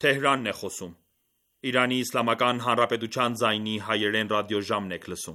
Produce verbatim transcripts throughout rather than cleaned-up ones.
Թեհրանն է խոսում։ Իրանի Իսլամական Հանրապետության ձայնի հայերեն ռադիոժամն եք լսում։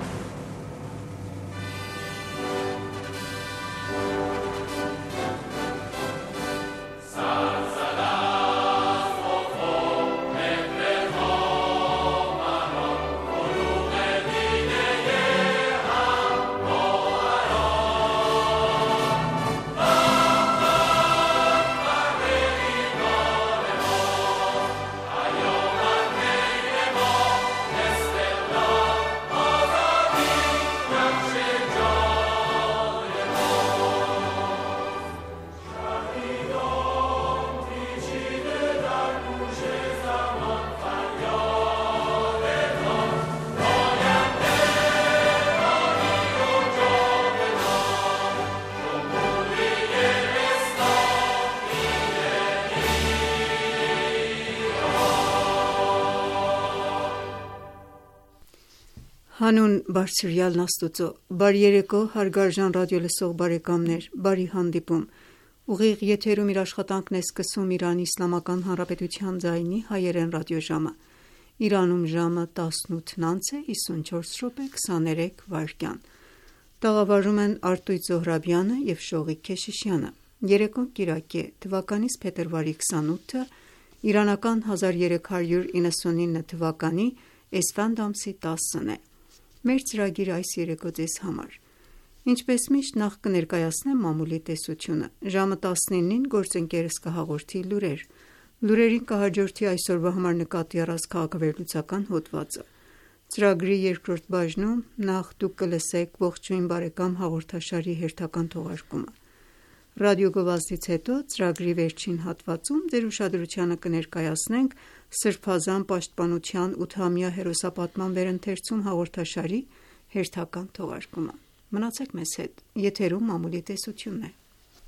Հանուն Բարձրյալն Աստծո, բարի երեկո հարգարժան ռադիոլսող բարեկամներ, բարի հանդիպում: Ուղիղ եթերում իր աշխատանքն է սկսում Իրանի Իսլամական Հանրապետության ձայնի հայերեն ռադիոժամը: Իրանում ժամը տասնութն անց է հիսունչորս րոպե քսաներեք վայրկյան: Տաղավարում են Արտույտ Զոհրաբյանը և Շողիկ Քեշիշյանը: Երեկոն կիրակի է, թվականիս փետրվարի քսանութը, իրանական հազար երեք հարյուր իննսունինը թվականի էսֆանդ ամսի տասն է: Մեր ծրագիրը այս երեկո ձեզ համար: Ինչպես միշտ, նախ կներկայացնեմ մամուլի տեսությունը: Ժամը տասնինին գործընկերս կհաղորդի լուրեր: Լուրերին կհաջորդի այսօրվա համար նկատի առած քաղաքավերլուծական հոդվածը: Ծրագրի երկրորդ բաժնում նախ դուք կլսեք «Ողջույն բարեկամ» հաղորդաշարի հերթական թողարկումը: Ռադիոգովազդից հետո ծրագրի վերջին հատվածում ձեր ուշադրությանը կներկայացնենք Սրբազան պաշտպանության ութամյա հերոսապատման վերընթերցում հաղորդաշարի հերթական թողարկումը: Մնացեք մեզ հետ: Եթերում մամուլի տեսությունն է: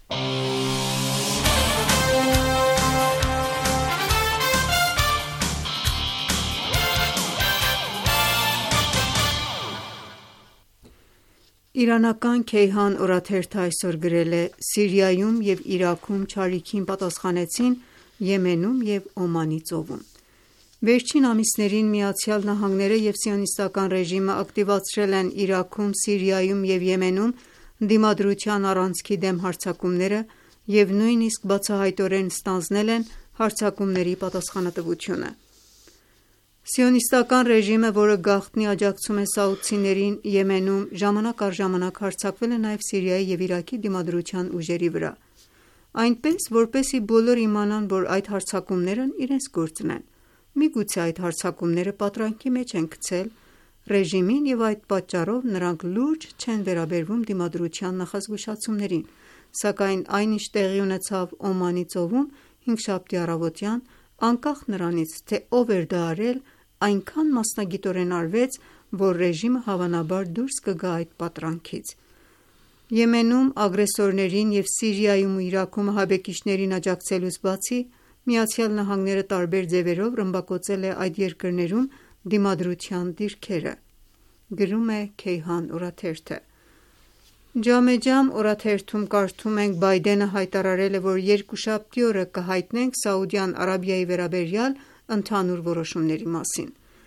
Իրանական «Քեյհան» օրաթերթը այսօր գրել է. «Սիրիայում և Իրաքում չարիքին պատասխանեցին Եմենում և Օմանի ծովում»: Վերջին ամիսներին ԱՄՆ-ը և Սիոնիստական ռեժիմը ակտիվացրել են Իրաքում, Սիրիայում և Եմենում դիմադրության առանցքի դեմ հարձակումները և նույնիսկ բացահայտորեն ստանձնել են հարձակումների պատասխանատվությունը: Սիոնիստական ռեժիմը, որը գաղտնի աջակցում է սաուդցիներին Եմենում, ժամանակ առ ժամանակ հարձակվել է նաև Սիրիայի և Իրաքի դիմադրության ուժերի վրա: Այնպես, որպեսզի բոլորը իմանան, որ այդ հարձակումներն իրենց գործն են: Միգուցե այդ հարձակումները պատրանքի մեջ են գցել ռեժիմին և այդ պատճառով նրանք լուրջ չեն վերաբերվում դիմադրության նախազգուշացումներին: Սակայն այն ինչ տեղի ունեցավ Օմանի ծովում հինգշաբթի առավոտյան, անկախ նրանից, թե ով էր դա արել, այնքան մասնագիտորեն արվեց, որ ռեժիմը հավանաբար դուրս կգա այդ պատրանքից: Եմենում ագրեսորներին և Սիրիայում ու Իրաքում ահաբեկիչներին աջակցելուց բացի, ԱՄՆ-ը տարբեր ձևերով ռմբակոծել է այդ երկրներում դիմադրության դիրքերը: Գրում է «Քեյհան» օրաթերթը: «Ջամեջամ» օրաթերթում կարդում ենք. «Բայդենը հայտարարել է, որ երկուշաբթի օրը կհայտնենք Սաուդյան Արաբիայի վերաբերյալ ընդհանուր որոշումների մասին»: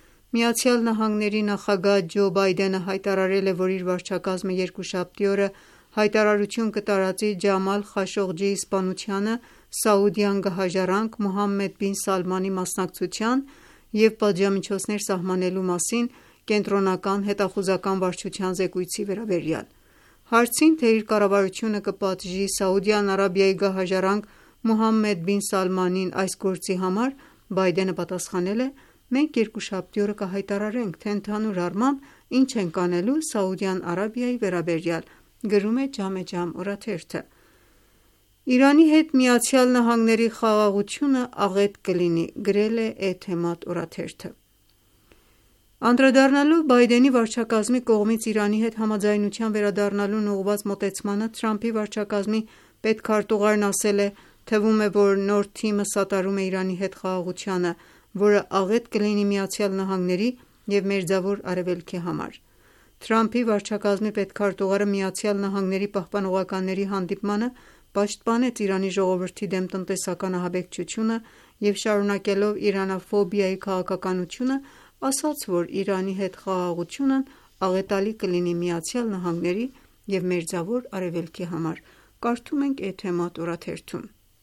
ԱՄՆ նախագահ Ջո Բայդենը հայտարարել է, որ իր վարչակազմը երկուշաբթի օրը հայտարարություն կտարածի Ջամալ Խաշողջիի սպանությանը Սաուդյան գահաժառանգ Մոհամմեդ բին Սալմանի մասնակցության և պատժամիջոցներ սահմանելու մասին Կենտրոնական հետախուզական վարչության զեկույցի վերաբերյալ: Հարցին, թե իր կառավարությունը կպատժի Սաուդյան Արաբիայի գահաժառանգ Մոհամմեդ բին Սալմանին այս գործի համար, Բայդենը պատասխանել է. «Մենք երկուշաբթի օրը կհայտարարենք, թե ընդհանուր առմամբ ինչ ենք անելու Սաուդյան Արաբիայի վերաբերյալ»: Գրում է «Ջամեջամ» օրաթերթը: Իրանի հետ ԱՄՆ-ի խաղաղությունը աղետ կլինի, գրել է «Էթեմադ» օրաթերթը: Անդրադառնալով Բայդենի վարչակազմի կողմից Իրանի հետ համաձայնության վերադառնալուն ուղղված մոտեցմանը, Թրամփի վարչակազմի պետքարտուղարն ասել է. «Թվում է, որ նոր թիմը սատարում է Իրանի հետ խաղաղությանը, որը աղետ կլինի ԱՄՆ-ի և Մերձավոր Արևելքի համար»: Թրամփի վարչակազմի պետքարտուղարը ԱՄՆ պահպանողականների հանդիպմանը պաշտպանեց Իրանի ժողովրդի դեմ տնտեսական ահաբեկչությունը և շարունակելով իրանաֆոբիայի քաղաքականությունը, ասաց, որ Իրանի հետ խաղաղությունն աղետալի կլինի ԱՄՆ-ի և Մերձավոր Արևելքի համար: Կարդում ենք Էթեմադ օրաթերթում: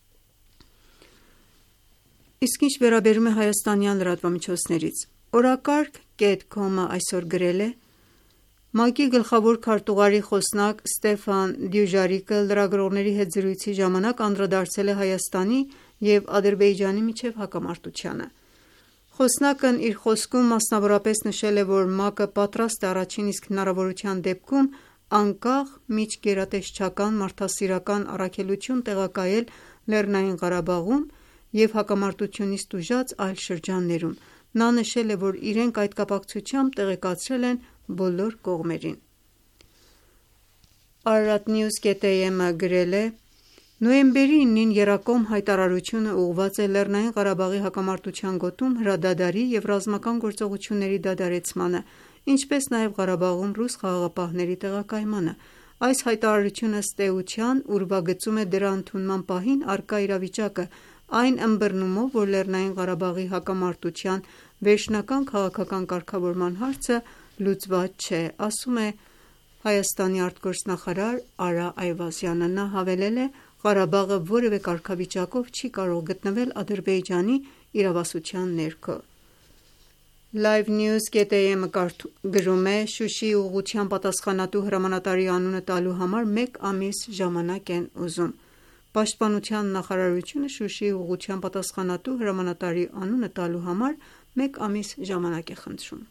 Իսկ ինչ վերաբերում է հայաստանյան լրատվամիջոցներից, Օրակարգ կետ կոմ-ը այսօր գրել է. «ՄԱԿ-ի գլխավոր քարտուղարի խոսնակ Ստեֆան Դյուժարիկը լրագրողների հետ զրույցի ժամանակ անդրադարձել է Հայաստանի և Ադրբեջանի միջև հակամարտությանը: Խոսնակն իր խոսքում մասնավորապես նշել է, որ ՄԱԿ-ը պատրաստ է առաջին իսկ հնարավորության դեպքում անկախ միջգերատեսչական մարդասիրական առաքելություն տեղակայել Լեռնային Ղարաբաղում և հակամարտությունից տուժած այլ շրջաններում: Նա նշել է, որ իրենք այդ կապակցությամբ տեղեկացրել են բոլոր կողմերին»: Արարատնյուզ.am-ը գրել է. «Նոյեմբերի ինին եռակողմ հայտարարությունը ուղղված է Լեռնային Ղարաբաղի հակամարտության գոտում հրադադարի և ռազմական գործողությունների դադարեցմանը, ինչպես նաև Ղարաբաղում ռուս խաղաղապահների տեղակայմանը: Այս հայտարարությունը ըստ էության ուրվագծում է դրա ընդունման պահին առկա իրավիճակը, այն ըմբռնումով, որ Լեռնային Ղարաբաղի հակամարտության վերջնական քաղաքական կարգավորման հարցը լուծված չէ», ասում է արտգործնախարար Արա Այվազյանը: Նա հավելել է. «Ղարաբաղը որևէ կարգավիճակով չի կարող գտնվել Ադրբեջանի իրավասության ներքո»: Livenews.am-ը գրում է. «Շուշիի ուղղության պատասխանատու հրամանատարի անունը տալու համար մեկ ամիս ժամանակ են ուզում»: Պաշտպանության նախարարությունը Շուշիի ուղղության պատասխանատու հրամանատարի անունը տալու համար մեկ ամիս ժամանակ է խնդրում: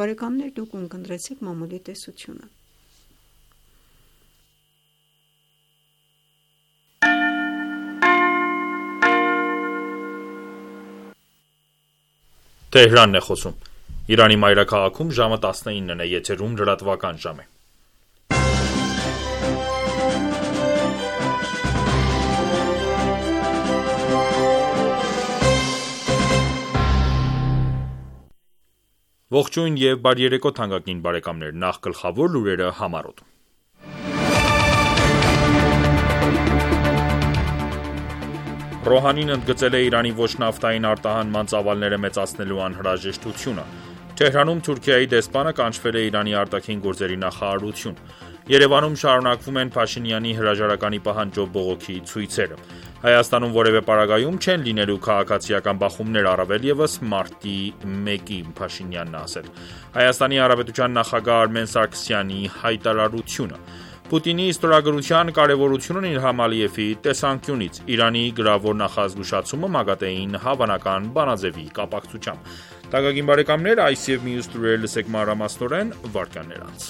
Ողջույն և բարի երեկո թանկագին բարեկամներ: Նախ գլխավոր լուրերը համառոտ: Ռոհանին ընդգծել է Իրանի ոչ նավթային արտահանման ծավալները մեծացնելու անհրաժեշտությունը: Թեհրանում Թուրքիայի դեսպանը կանչվել է Իրանի արտաքին գործերի նախարարություն: Երևանում շարունակվում են Փաշինյանի հրաժարականի պահանջով բողոքի ցույցերը: Հայաստանում որևէ պարագայում չեն լինելու քաղաքացիական բախումներ, առավել ևս մարտի մեկի: ՀՀ նախագահ Արմեն Սարգսյանի հայտարարությունը: Պուտինի ստորագրության կարևորությունն Իլհամ Ալիևի տեսանկյունից: Իրանի գրավոր նախազգուշացումը ՄԱԳԱՏԷ-ին հավանական բանաձևի կապակցությամբ: Այս և մյուս լուրերը լսեք մանրամասնորեն վայրկյաններ անց: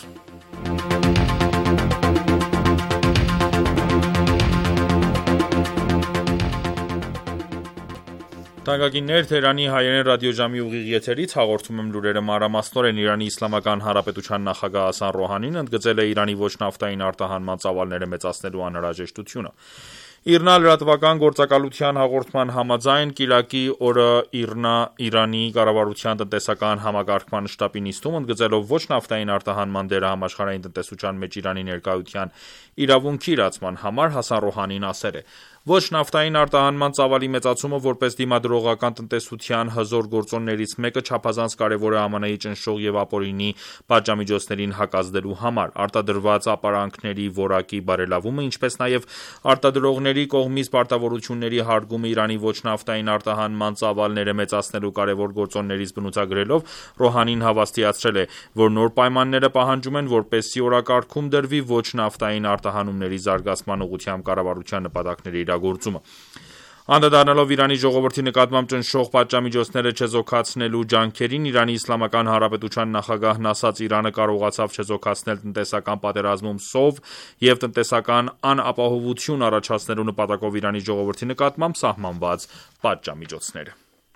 Թեհրանի հայերեն ռադիոժամի ուղիղ եթերից հաղորդում եմ լուրերը մանրամասնորեն: Իրանի Իսլամական Հանրապետության նախագահ Հասան Ռոհանին ընդգծել է Իրանի ոչ նավթային արտահանման ծավալները մեծացնելու անհրաժեշտությունը: ԻՌՆԱ լրատվական գործակալության հաղորդման համաձայն, կիրակի օրը ԻՌՆԱ Իրանի կառավարության տնտեսական համակարգման շտաբի նիստում, ընդգծելով ոչ նավթային արտահանման դերը համաշխարհային տնտեսության մեջ Իրանի ներկայության իրավունքի իրացման համար, Հասան Ռոհանին ասել է. «Ոչ նավթային արտահանման ծավալի մեծացումը, որպես դիմադրողական տնտեսության հզոր գործոններից մեկը, չափազանց կարևոր է ԱՄՆ-ի ճնշող և ապօրինի պատժամիջոցներին հակազդելու համար: Արտադրված ապրանքների որակի բարելավումը, ինչպես նաև արտադրողների կողմից պարտավորությունների հարգումը Իրանի ոչ նավթային արտահանման ծավալները մեծացնելու կարևոր գործոններից բնութագրելով, Ռոհանին հավաստիացրել է, որ նոր պայմանները պահանջում են, որպեսզի օրակարգում դրվի ոչ նավթային արտահանումների զարգացման ուղղությամբ կառավարության նպատակների իրագործումը: Անդրադառնալով Իրանի ժողովրդի նկատմամբ ճնշող պատժամիջոցները չեզոքացնելու ջանքերին, Իրանի Իսլամական Հանրապետության նախագահն ասաց. «Իրանը կարողացավ չեզոքացնել տնտեսական պատերազմում սով և տնտեսական անապահովություն առաջացնելու նպատակով Իրանի ժողովրդի նկատմամբ սահմանված պատժամիջոցները»: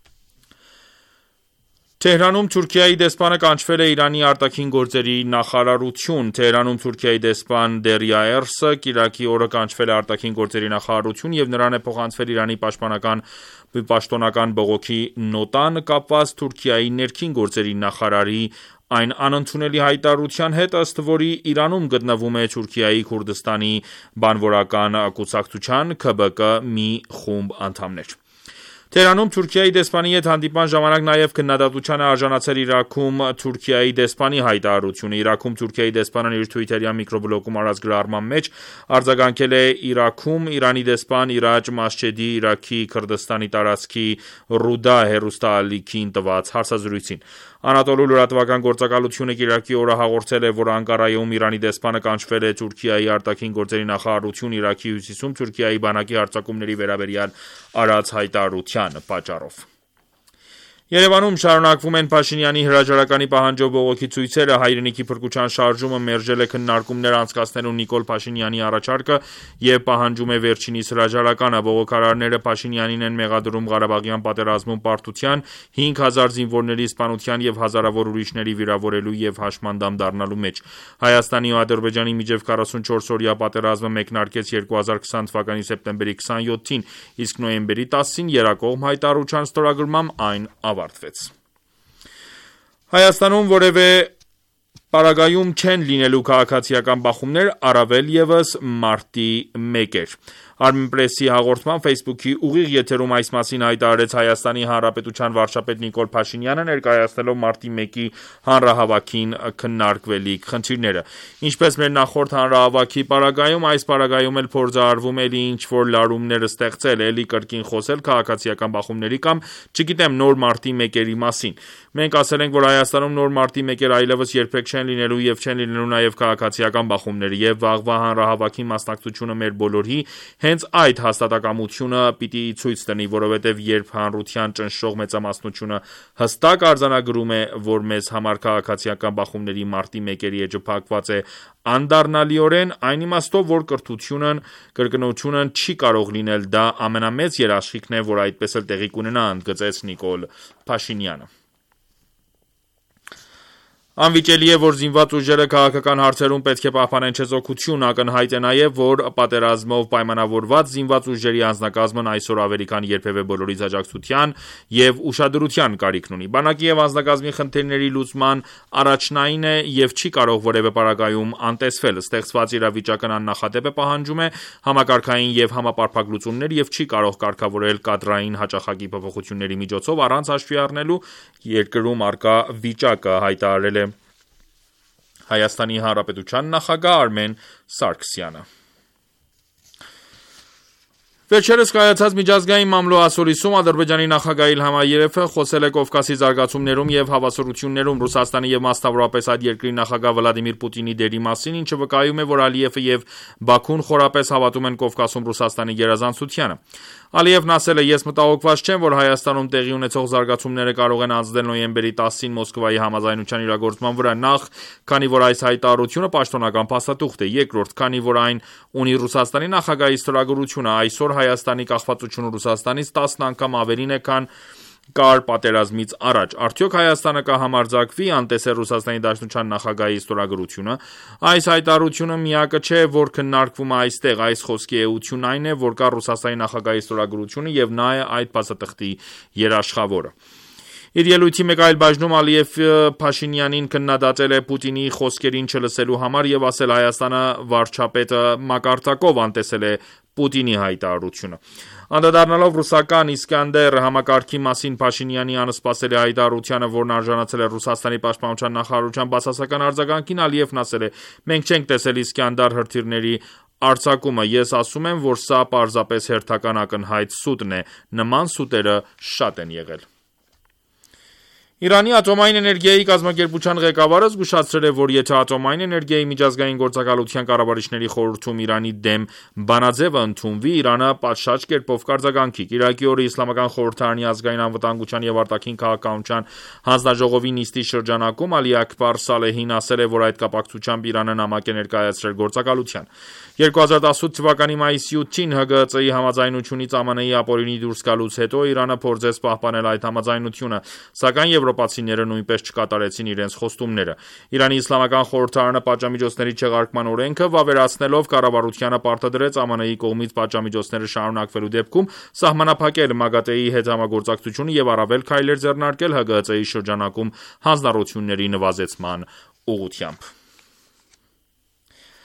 Թեհրանում Թուրքիայի դեսպանը կանչվել է Իրանի արտաքին գործերի նախարարություն: Թեհրանում Թուրքիայի դեսպան Դերիա Էրսը կիրակի օրը կանչվել է արտաքին գործերի նախարարություն և նրան է փոխանցվել Իրանի պաշտոնական բողոքի նոտան՝ կապված Թուրքիայի ներքին գործերի նախարարի այն անընդունելի հայտարարության հետ, ըստ որի Իրանում գտնվում է Թուրքիայի Քուրդիստանի բանվորական կուսակցության՝ Քը Բը Կը մի խումբ անդամներ: Թերանում Թուրքիայի դեսպանի հետ հանդիպման ժամանակ նաև քննադատության է արժանացել Իրաքում Թուրքիայի դեսպանի հայտարարությունը։ Իրաքում Թուրքիայի դեսպանն իր թվիթերյան միկրոբլոգում արած գրառման մեջ արձագանքել է Իրաքում Իրանի դեսպան Իրաջ Մասջեդի Իրաքի Քրդստանի տարածքի Ռուդա հեռուստաալիքին տված հարցազրույցին։ Անատոլու լրատվական գործակալությունը կիրակի օրը հաղորդել է, որ Անկարայում Իրանի դեսպանը կանչվել է Թուրքիայի արտաքին գործերի նախարարություն Իրաքի հյուսիսում Թուրքիայի բանակի հարձակումների վերաբերյալ արած հայտարարության պատճառով։ Երևանում շարունակվում են Փաշինյանի հրաժարականի պահանջով բողոքի ցույցերը, հայրենիքի փրկության շարժումը մերժել է քննարկումներ անցկացնելու Նիկոլ Փաշինյանի առաջարկը եւ պահանջում է վերջինիս հրաժարականը։ Բողոքարարները Փաշինյանին են մեղադրում Ղարաբաղյան պատերազմում պարտության, հինգ հազար զինվորների սպանության եւ հազարավոր ուրիշների վիրավորելու եւ հաշմանդամ դառնալու մեջ։ Հայաստանի ու Ադրբեջանի միջև քառասունչորս օրյա պատերազմը մեկնարկեց երկու հազար քսան թվականի սեպտեմբերի քսանյոթին, իսկ նոյեմբերի տասին երկկողմ հայտարարության ստորագրմամբ այն ավարտվեց։ Հայաստանում որևէ պարագայում չեն լինելու քաղաքացիական բախումներ, առավել ևս մարտի մեկեր։ Armenpress-ի հաղորդման Facebook-ի ուղիղ եթերում այս մասին հայտարարեց Հայաստանի Հանրապետության վարչապետ Նիկոլ Փաշինյանը, ներկայացնելով մարտի մեկի հանրահավաքին քննարկվելիք խնդիրները։ Ինչպես մեր նախորդ հանրահավաքի պարագայում, այս պարագայում էլ փորձարարվում է ինչ-որ լարումներ ստեղծել, էլի կրկին խոսել քաղաքացիական բախումների կամ, չգիտեմ, նոր մարտի մեկերի մասին։ Մենք ասել ենք, որ Հայաստանում նոր մարտի մեկեր այլևս երբեք չեն լինելու եւ չեն լինելու նաեւ քաղաքացիական բախումներ, եւ վաղվա հանրահավաքի մասնակցությունը մեր բոլորի հենց այդ հաստատակամությունը պիտի ցույց տնի, որովհետև երբ հանրության ճնշող մեծամասնությունը հստակ արձանագրում է, որ մեզ համար քաղաքացիական բախումների մարտի մեկերի էջը փակված է անդառնալիորեն, այն իմաստով, որ կրթությունն, կրկնությունն չի կարող լինել, դա ամենամեծ երաշխիքն է, որ այդպես էլ տեղի կունենա, ընդգծեց Նիկոլ Փաշինյանը։ Անվիճելի է, որ զինված ուժերը քաղաքական հարցերում պետք է պահպանեն չեզոքություն, ակնհայտ է նաև, որ պատերազմով պայմանավորված զինված ուժերի անձնակազմն այսօր ավելի քան երբևէ բոլորիս աջակցության եւ ուշադրության կարիքն ունի։ Բանակի եւ անձնակազմի խնդիրների լուծման առաջնային է եւ չի կարող որևէ պարագայում անտեսվել։ Ստեղծված իրավիճակն աննախադեպ է պահանջում է համակարգային եւ համապարփակ լուծումներ եւ չի կարող կարգավորել կադրային հաճախակի փոփոխությունների միջոցով առանց հաշվի առնելու երկրում առկա վիճակը, հայտարարել է Հայաստանի Հանրապետության նախագահ Արմեն Սարգսյանը։ Վերջերս կայացած միջազգային մամլո ասորիսում Ադրբեջանի նախագահ Իլհամ Ալիևը խոսել է Կովկասի զարգացումներում եւ հավասարություններում Ռուսաստանի եւ մասնավորապես այդ երկրի նախագահ Վլադիմիր Պուտինի դերի մասին, ինչը վկայում է, որ Ալիևը եւ Բաքուն խորապես հավատում են Կովկասում Ռուսաստանի գերազանցությանը։ Ալիևն ասել է. «Ես մտահոգված չեմ, որ Հայաստանում տեղի ունեցող զարգացումները կարող են անցնել նոյեմբերի տասին Մոսկվայի համաձայնության իրագործման վրա, նախ, քանի որ այս հայտարարությունը պաշտոնական փաստաթուղթ է, երկրորդ, քանի որ այն ունի Ռուսաստանի նախագահի ստորագրությունը, այսօր Հայաստանի կախվածությունը Ռուսաստանից տասն անգամ ավելին է, քան կար պատերազմից առաջ։ Արդյոք Հայաստանը կհամարձակվի անտեսել Ռուսաստանի Դաշնության նախագահի ստորագրությունը։ Այս հայտարարությունը միակը չէ, որ քննարկվում է այստեղ, այս խոսքի էությունն այն է, որ կա Ռուսաստանի նախագահի ստորագրությունը եւ նա է այդ փաստաթղթի երաշխավորը»։ Իր ելույթի մեկ այլ բաժնում Ալիևը Փաշինյանին քննադատել է Պուտինի խոսքերին չլսելու համար եւ ասել Հայաստանը վարչապետը մակարդակով անտեսել է Պուտինի հայտարարությունը։ Անդրադառնալով ռուսական Իսկանդեր համակարգի մասին Փաշինյանի անսպասելի հայտարարությանը, որն արժանացել է Ռուսաստանի պաշտպանության նախարարության բացասական արձագանքին, Ալիևն ասել է. «Մենք չենք տեսել Իսկանդար հրթիռների արձակումը, ես ասում եմ, որ սա պարզապես հերթական ակնհայտ սուտն է, նման սուտերը շատ են եղել»։ Իրանի ատոմային էներգիայի կազմակերպության ղեկավարը զգուշացրել է, որ եթե ատոմային էներգիայի միջազգային գործակալության կառավարիչների խորհրդում Իրանի դեմ բանաձևը ընդունվի, Իրանը պատշաճ կերպով կարձագանքի։ Կիրակի օրը Իսլամական խորհրդարանի ազգային անվտանգության եւ արտաքին քաղաքականության հանձնաժողովի նիստի շրջանակում Ալի Աքբար Սալեհին ասել է, որ այդ կապակցությամբ Իրանը նամակ է ներկայացրել գործակալության։ երկու հազար տասութ թվականի մայիսի ութին Հ Գ Ծ-ի համաձայնությունից Ա Մ Ն-ի ապօրինի դուրս գալուց հետո Իրանը փորձեց պահպանել այդ համաձայնությունը, սակայն եվրոպացիները նույնպես չկատարեցին իրենց խոստումները։ Իրանի Իսլամական խորհրդարանը պատժամիջոցների չեղարկման օրենքը վավերացնելով կառավարությանը պարտադրեց Ա Մ Ն-ի կողմից պատժամիջոցները շարունակվելու դեպքում սահմանափակել ՄԱԳԱՏԷ-ի հետ համագործակցությունը եւ առավել քայլեր ձեռնարկել Հ Գ Ծ-ի շրջանակում հանձնառությունների նվազեցման ուղղությամբ։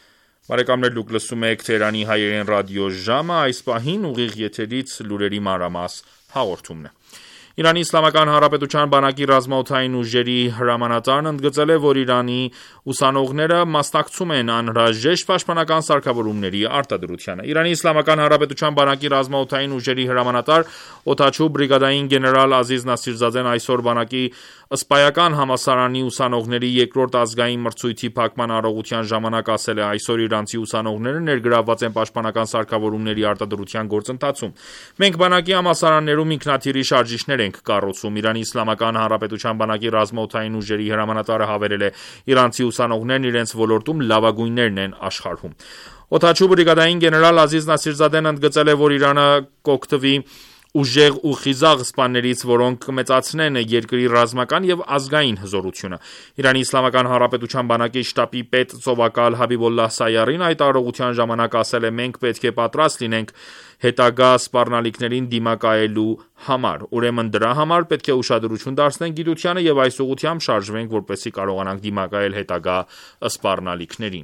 Բարեկամներ, դուք լսում եք Թերանի հայերեն ռադիոժամը, այս պահին ուղիղ եթերից լուրերի մանրամաս հաղորդումն է։ Իրանի Իսլամական Հանրապետության բանակի ռազմաօդային ուժերի հրամանատարն ընդգծել է, որ Իրանի ուսանողները մասնակցում են անհրաժեշտ պաշտպանական սարքավորումների արտադրությանը։ Իրանի Իսլամական Հանրապետության բանակի ռազմաօդային ուժերի հրամանատար օդաչու բրիգադային գեներալ Ազիզ Նասիրզադեն այսօր բանակի Սպայական համալսարանի ուսանողների երկրորդ ազգային մրցույթի փակման արարողության ժամանակ ասել է. «Այսօր իրանցի ուսանողները ներգրավված են պաշտպանական սարքավորումների արտադրության գործընթացում։ Մենք բանակի համալսարաններում ինքնաթիռի շարժիչներ ենք կառուցում»։ Իրանի Իսլամական Հանրապետության բանակի ռազմաօդային ուժերի հրամանատարը հավելել է. «Իրանցի ուսանողներն իրենց ոլորտում լավագույններն են աշխարհում»։ Օդաչու բրիգադային գեներալ Ազիզ Նասիրզադեն ընդգծել է, որ Իրանը կօգտվի ուժեղ ու խիզախ սպաներից, որոնք կմեծացնեն երկրի ռազմական և ազգային հզորությունը։ Իրանի Իսլամական Հանրապետության բանակի շտաբի պետ ծովակալ Հաբիբոլլահ Սայարին այդ արարողության ժամանակ ասել է. «Մենք պետք է պատրաստ լինենք հետագա սպառնալիքներին դիմակայելու համար։ Ուրեմն դրա համար պետք է ուշադրություն դարձնենք գիտությանը և այս ուղղությամբ շարժվենք, որպեսզի կարողանանք դիմակայել հետագա սպառնալիքներին»։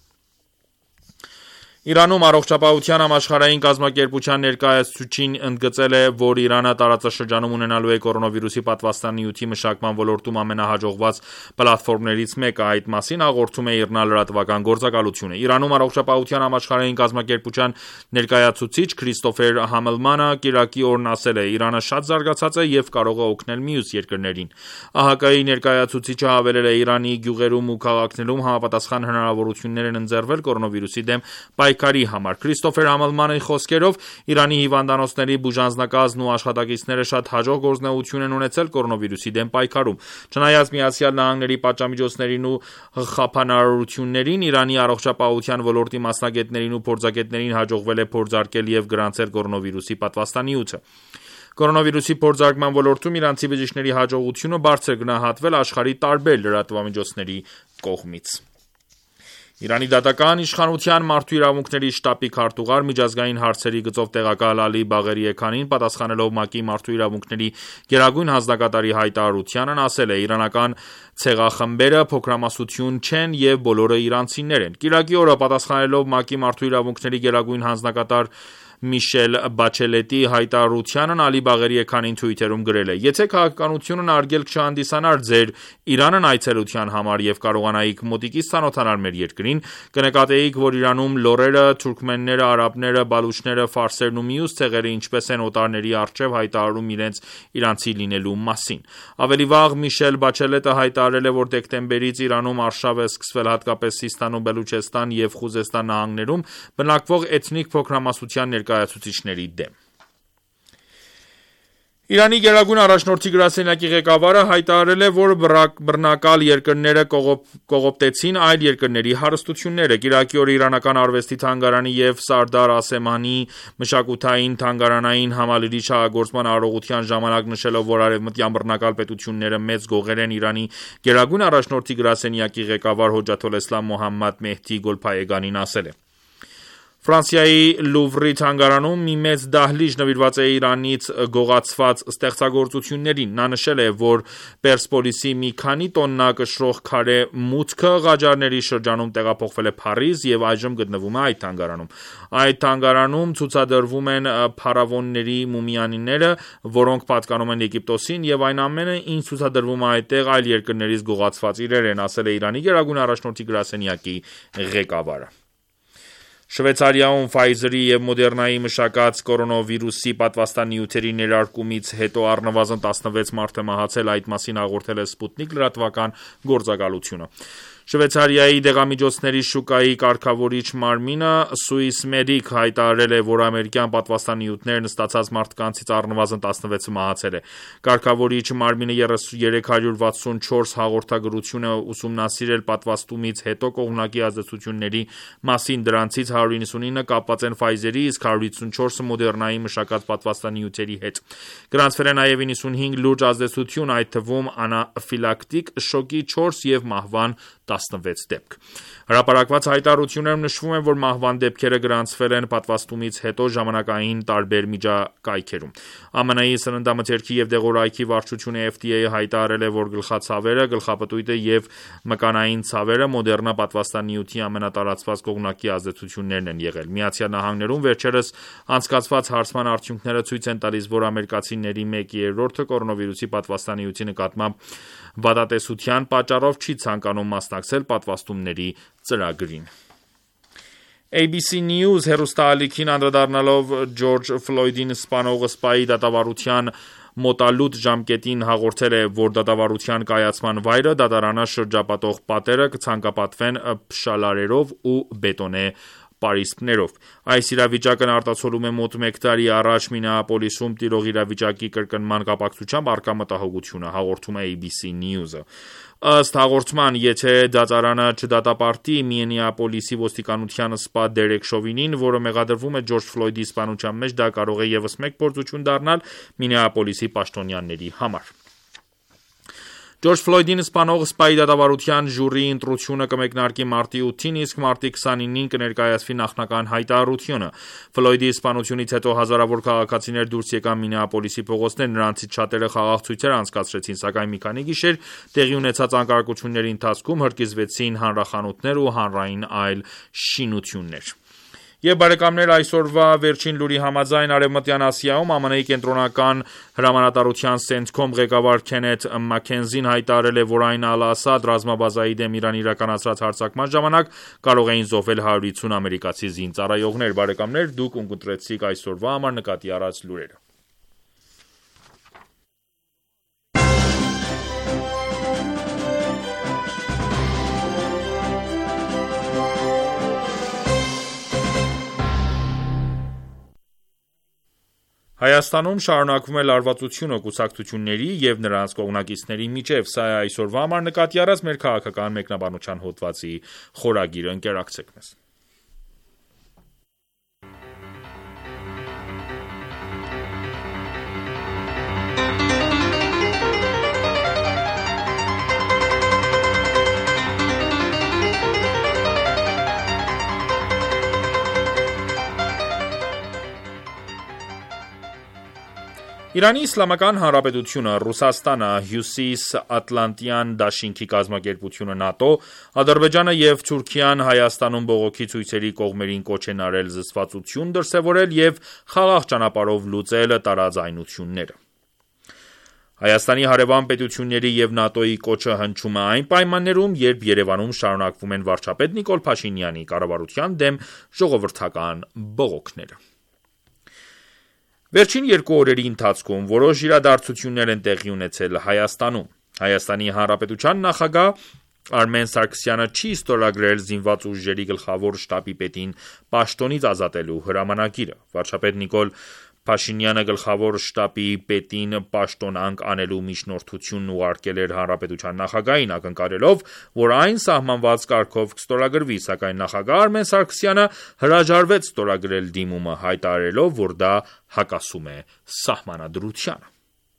Իրանում Առողջապահության համաշխարհային կազմակերպության ներկայացուցիչին ընդգծել է, որ Իրանը տարածաշրջանում ունենալու է կորոնավիրուսի պատվաստանյութի մշակման ոլորտում ամենահաջողված պլատֆորմներից մեկը։ Այդ մասին հաղորդում է ԻՌՆԱ լրատվական գործակալությունը։ Իրանում Առողջապահության համաշխարհային կազմակերպության ներկայացուցիչ Քրիստոֆեր Համլմանը կիրակի օրն ասել է. «Իրանը շատ զարգացած է և կարող է օգնել մյուս երկրներին»։ ԱՀԿ-ի ներկայացուցիչը հավելել է. «Իրանի գյուղերում ու քաղաքներում համապատասխան հնարավորություններ են ընձեռվել կորոնավիրուսի դեմ պայքարի համար»։ Քրիստոֆեր Համլմանի խոսքերով, Իրանի հիվանդանոցների բուժանձնակազմն ու աշխատակիցները շատ հաջող գործունեություն են ունեցել կորոնավիրուսի դեմ պայքարում։ Չնայած ԱՄՆ-ի պատժամիջոցներին ու խափանարարություններին, Իրանի առողջապահության ոլորտի մասնագետներին ու փորձագետներին հաջողվել է փորձարկել և գրանցել կորոնավիրուսի պատվաստանյութը։ Կորոնավիրուսի փորձարկման ոլորտում իրանցի բժիշկների հաջողությունը բարձր է գնահատվել աշխարհի տարբեր լրատվամիջոցների կողմից։ Իրանի դատական իշխանության մարդու իրավունքների շտաբի քարտուղար, միջազգային հարցերի գծով տեղակալ Ալի Բաղերի Էքանին պատասխանելով ՄԱԿ-ի մարդու իրավունքների գերագույն հանձնագետի հայտարարությանն ասել է. «Իրանական ցեղախմբերը փոքրամասնություն չեն և բոլորը իրանցիներ են»։ Կիրակի օրը պատասխանելով ՄԱԿ-ի մարդու իրավունքների գերագույն հանձնագետար Միշել Բաչելետի հայտարարությանն Ալի Բաղերի Էքանին Twitter-ում գրել է. «Եթե քաղաքականությունն արգելք չհանդիսանար ձեր Իրանն այցելության համար և կարողանայիք մոտիկից ծանոթանալ մեր երկրին, կնկատեիք, որ Իրանում լոռերը, թուրքմենները, արաբները, բալուչները, ֆարսերն ու մյուս ցեղերը ինչպես են օտարների առջև հայտարարում իրենց իրանցի լինելու մասին»։ Ավելի վաղ Միշել Բաչելետը հայտարարել է, որ դեկտեմբերից Իրանում արշավ է սկսվել հատկապես Սիստան ու Բելուչեստան և Խուզեստան նահանգներում բնակվող էթնիկ փոքրամասնության ներկայացուցիչների դեմ։ Իրանի գերագույն առաջնորդի գրասենյակի ղեկավարը հայտարարել է, որ բռնակալ երկրները կողոպտեցին այլ երկրների հարստությունները։ Կիրակի օրը իրանական արվեստի թանգարանի և Սարդար Ասեմանի մշակութային թանգարանային համալիրի շահագործման արարողության ժամանակ նշելով, որ արևմտյան բռնակալ պետությունները մեծ գողեր են, Իրանի գերագույն առաջնորդի գրասենյակի ղեկավար Հոջաթոլէսլամ Մոհամմադ Մեհդի Գոլփայեգանին ասել է. Ֆրանսիայի Լուվրի թանգարանում մի մեծ դահլիճ նվիրված է Իրանից գողացված ստեղծագործություններին։ Նա նշել է, որ Պերսեպոլիսի մի քանի տոննա կշռող քարե մուտքը Ղաջարների շրջանում տեղափոխվել է Փարիզ և այժմ գտնվում է այդ թանգարանում։ Այդ թանգարանում ցուցադրվում են փարավոնների մումիաները, որոնք պատկանում են Եգիպտոսին, և այն ամենը, ինչ ցուցադրվում է այդտեղ, այլ երկրներից գողացված իրեր են, ասել է Իրանի գերագույն առաջնորդի գրասենյակի ղեկավարը։ Շվեյցարիայում Pfizer-ի և Moderna-ի մշակած կորոնավիրուսի պատվաստանյութերի ներարկումից հետո առնվազն տասնվեց մարդ է մահացել, այդ մասին հաղորդել է Sputnik լրատվական գործակալությունը։ Շվեյցարիայի դեղամիջոցների շուկայի կարգավորիչ մարմինը Swissmedic հայտարարել է, որ ամերիկյան պատվաստանյութերն ստացած մարդկանցից առնվազն տասնվեցը մահացել է։ Կարգավորիչ մարմինը երեք հարյուր վաթսունչորս հաղորդագրություն է ուսումնասիրել պատվաստումից հետո կողմնակի ազդեցությունների մասին, դրանցից հարյուր իննսունինը կապված են Pfizer-ի, իսկ հարյուր հիսունչորսը Moderna-ի մշակած պատվաստանյութերի հետ։ Գրանցվել է նաև իննսունհինգ լուրջ ազդեցություն, այդ թվում անաֆիլակտիկ շոկի, չորս և մահվան տասնվեց դեպք։ Հրապարակված հայտարարություններում նշվում է, որ մահվան դեպքերը գրանցվել են պատվաստումից հետո ժամանակային տարբեր միջակայքերում։ ԱՄՆ-ի սննդամթերքի և դեղորայքի վարչությունը F D A-ը հայտարարել է, որ գլխացավերը, գլխապտույտը և մկանային ցավերը Մոդեռնա պատվաստանյութի ամենատարածված կողմնակի ազդեցություններն են եղել։ Միացյալ Նահանգներում վերջերս անցկացված հարցման արդյունքները ցույց են տալիս, որ ամերիկացիների մեկ երրորդը կորոնավիրուսի պատվաստանյութի նկատմամբ վատատեսության պատճառով չի ցանկանում մասնակցել պատվաստումների ծրագրին։ A B C News հեռուստաալիքին անդրադառնալով Ջորջ Ֆլոյդին սպանող սպայի դատավարության մոտալուտ ժամկետին հաղորդել է, որ դատավարության կայացման վայրը դատարանը շրջապատող պատերը կցանկապատվեն փշալարերով ու բետոնե պարիսպներով։ Այս իրավիճակն արտացոլում է մոտ մեկ տարի առաջ Մինեապոլիսում տիրող իրավիճակի կրկնման կապակցությամբ առկա մտահոգությունը, հաղորդում է A B C News-ը։ Ըստ հաղորդման, եթե դատարանը չդատապարտի Մինեապոլիսի ոստիկանության սպա Դերեկ Շովինին, որը մեղադրվում է Ջորջ Ֆլոյդի սպանության մեջ, դա կարող է ևս մեկ փորձություն դառնալ Մինեապոլիսի պաշտոնյաների համար։ Ջորջ Ֆլոյդին սպանող սպայի դատավարության ժյուրիի ընտրությունը կմեկնարկի մարտի ութին, իսկ մարտի քսանինին կներկայացվի նախնական հայտարարությունը։ Ֆլոյդի սպանությունից հետո հազարավոր քաղաքացիներ դուրս եկան Մինեապոլիսի փողոցներ, նրանցից շատերը խաղաղ ցույցեր անցկացրեցին, սակայն մի քանի գիշեր տեղի ունեցած անկարգությունների ընթացքում հրկիզվեցին հանրախանութներ ու հանրային այլ շինություններ։ Եվ բարեկամներ, այսօրվա վերջին լուրի համաձայն Արևմտյան Ասիայում ԱՄՆ-ի կենտրոնական հրամանատարության CENTCOM ղեկավար Քենեթ Մաքքենզին հայտարարել է, որ այն Ալ-Ասադ ռազմաբազայի դեմ Իրան իրականացրած հարձակման ժամանակ կարող էին զոհվել հարյուր հիսուն ամերիկացի զինծառայողներ։ Բարեկամներ, դուք ունկնդրեցիք այսօրվա համար նկատի առած լուրերը։ Հայաստանում շարունակվում է լարվածությունը կուսակցությունների և նրանց կողմնակիցների միջև։ Սա է այսօրվա համար նկատի առած մեր քաղաքական մեկնաբանության հոդվածի խորագիրը։ Ընկերակցեք մեզ։ Իրանի Իսլամական Հանրապետությունը, Ռուսաստանը, Հյուսիսատլանտյան դաշինքի կազմակերպությունը ՆԱՏՕ, Ադրբեջանը և Թուրքիան Հայաստանում բողոքի ցույցերի կողմերին կոչ են արել զսպվածություն դրսևորել և խաղաղ ճանապարհով լուծել տարաձայնությունները։ Հայաստանի հարևան պետությունների և ՆԱՏՕ-ի կոչը հնչում է այն պայմաններում, երբ Երևանում շարունակվում են վարչապետ Նիկոլ Փաշինյանի կառավարության դեմ ժողովրդական բողոքները։ Վերջին երկու օրերի ընթացքում որոշ իրադարձություններ են տեղի ունեցել Հայաստանում։ Հայաստանի Հանրապետության նախագահ Արմեն Սարգսյանը չի ստորագրել զինված ուժերի գլխավոր շտաբի պետին պաշտոնից ազատելու հրամանագիրը։ Վարչապետ Նիկոլ Փաշինյանը գլխավոր շտաբի պետին պաշտոնանկ անելու միջնորդությունն ուղարկել էր հանրապետության նախագահին, ակնկալելով, որ այն սահմանված կարգով կստորագրվի, սակայն նախագահ Արմեն Սարգսյանը հրաժարվեց ստորագրել դիմումը, հայտարարելով, որ դա հակասում է սահմանադրությանը։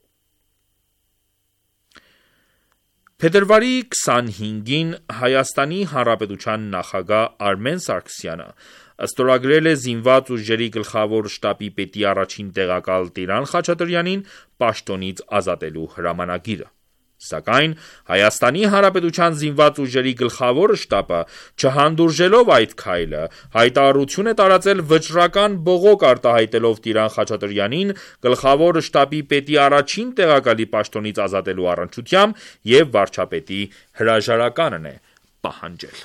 Փետրվարի քսանհինգին Հայաստանի Հանրապետության նախագահ Արմեն Սարգսյանը ստորագրել է զինված ուժերի գլխավոր շտաբի պետի առաջին տեղակալ Տիրան Խաչատրյանին պաշտոնից ազատելու հրամանագիրը։ Սակայն Հայաստանի Հանրապետության զինված ուժերի գլխավոր շտաբը, չհանդուրժելով այդ քայլը, հայտարարություն է տարածել վճռական բողոք արտահայտելով Տիրան Խաչատրյանին գլխավոր շտաբի պետի առաջին տեղակալի պաշտոնից ազատելու առնչությամբ և վարչապետի հրաժարականն է պահանջել։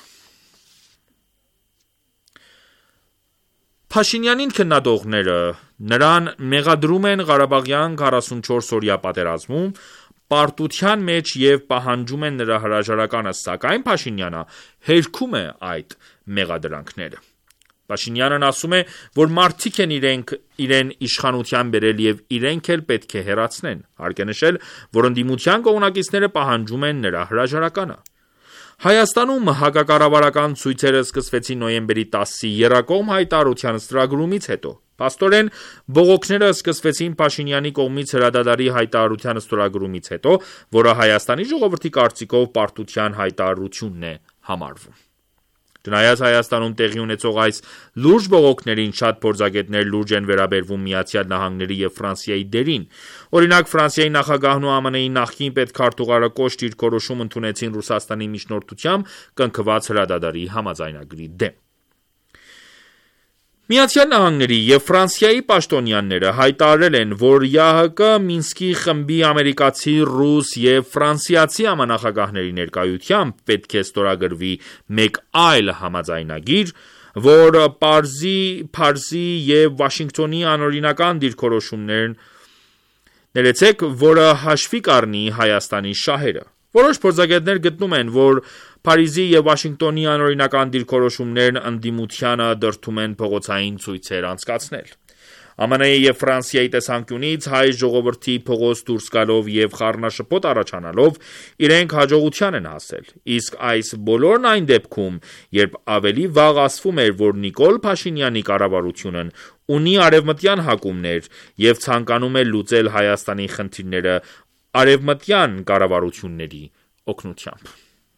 Փաշինյանին քննադողները նրան մեղադրում են Ղարաբաղյան քառասունչորս-օրյա պատերազմում պարտության մեջ և պահանջում են նրա հրաժարականը, սակայն Փաշինյանը հերքում է այդ մեղադրանքները։ Փաշինյանն ասում է, որ մարդիկ են իրենք իրեն իշխանության բերել և իրենք էլ պետք է հեռացնեն։ Հարկ է նշել, որ ընդդիմության կողմնակիցները պահանջում են նրա հրաժարականը։ Հայաստանում հակակառավարական ցույցերը սկսվեցին նոյեմբերի տասի եռակողմ հայտարարության ստորագրումից հետո։ Փաստորեն, բողոքները սկսվեցին Փաշինյանի կողմից հրադադարի հայտարարության ստորագրումից հետո, որը Հայաստանի ժողովրդի կարծիքով պարտության հայտարարությունն է համարվում։ Չնայած Հայաստանում տեղի ունեցող այս լուրջ բողոքներին շատ փորձագետներ լուրջ են վերաբերվում Միացյալ Նահանգների և Ֆրանսիայի դերին։ Օրինակ, Ֆրանսիայի նախագահն ու ԱՄՆ-ի նախկին պետքարտուղարը կոշտ դիրքորոշում ընդունեցին Ռուսաստանի միջնորդությամբ կնքված հրադադարի համաձայնագրի դեմ։ Միացյալ Նահանգների և Ֆրանսիայի պաշտոնյաները հայտարարել են, որ ԵԱՀԿ Մինսկի խմբի ամերիկացի, ռուս և ֆրանսիացի համանախագահների ներկայությամբ պետք է ստորագրվի մեկ այլ համաձայնագիր, որ Փարիզի և Վաշինգտոնի անօրինական դիրքորոշումներն ներեցեք, որը հաշվի կառնի Հայաստանի շահերը։ Որոշ փորձագետներ գտնում են, որ Փարիզի և Վաշինգտոնի անօրինական դիրքորոշումներն ընդդիմությանը դրդում են փողոցային ցույցեր անցկացնել։ ԱՄՆ-ի և Ֆրանսիայի տեսանկյունից հայ ժողովրդի փողոց դուրս գալով և խառնաշփոթ առաջանալով իրենք հաջողության են հասել, իսկ այս բոլորն այն դեպքում, երբ ավելի վաղ ասվում էր, որ Նիկոլ Փաշինյանի կառավարությունն ունի արևմտյան հակումներ և ցանկանում է լուծել Հայաստանի խնդիրները արևմտյան կառավարությունների օգնությամբ։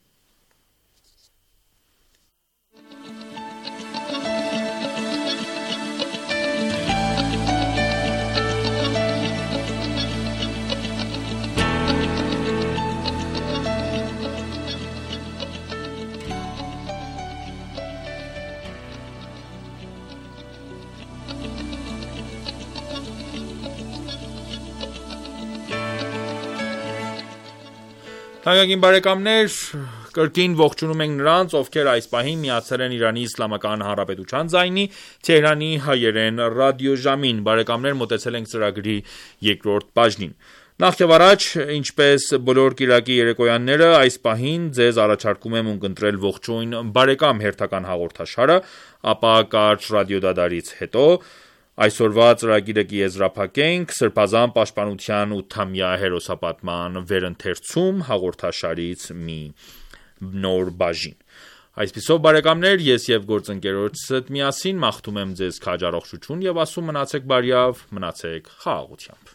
Թանկագին բարեկամներ, կրկին ողջունում ենք նրանց, ովքեր այս պահին միացել են Իրանի Իսլամական Հանրապետության ձայնի Թեհրանի հայերեն ռադիոժամին։ Բարեկամներ, մոտեցել ենք ծրագրի երկրորդ բաժնին։ Նախ եւ առաջ, ինչպես բոլոր կիրակի երեկոյանները, այս պահին ձեզ առաջարկում եմ ունկնդրել ողջույն բարեկամ հերթական հաղորդաշարը, ապա կարճ ռադիոդադարից հետո այսօրվա ծրագիրը կեզրափակենք Սրբազան պաշտպանության ութամյա հերոսապատման վերընթերցում հաղորդաշարից մի նոր բաժին։ Այսպիսով բարեկամներ, ես եւ գործընկերոջս միասին մաղթում եմ ձեզ քաջ առողջություն եւ ասում մնացեք բարյավ, մնացեք խաղաղությամբ։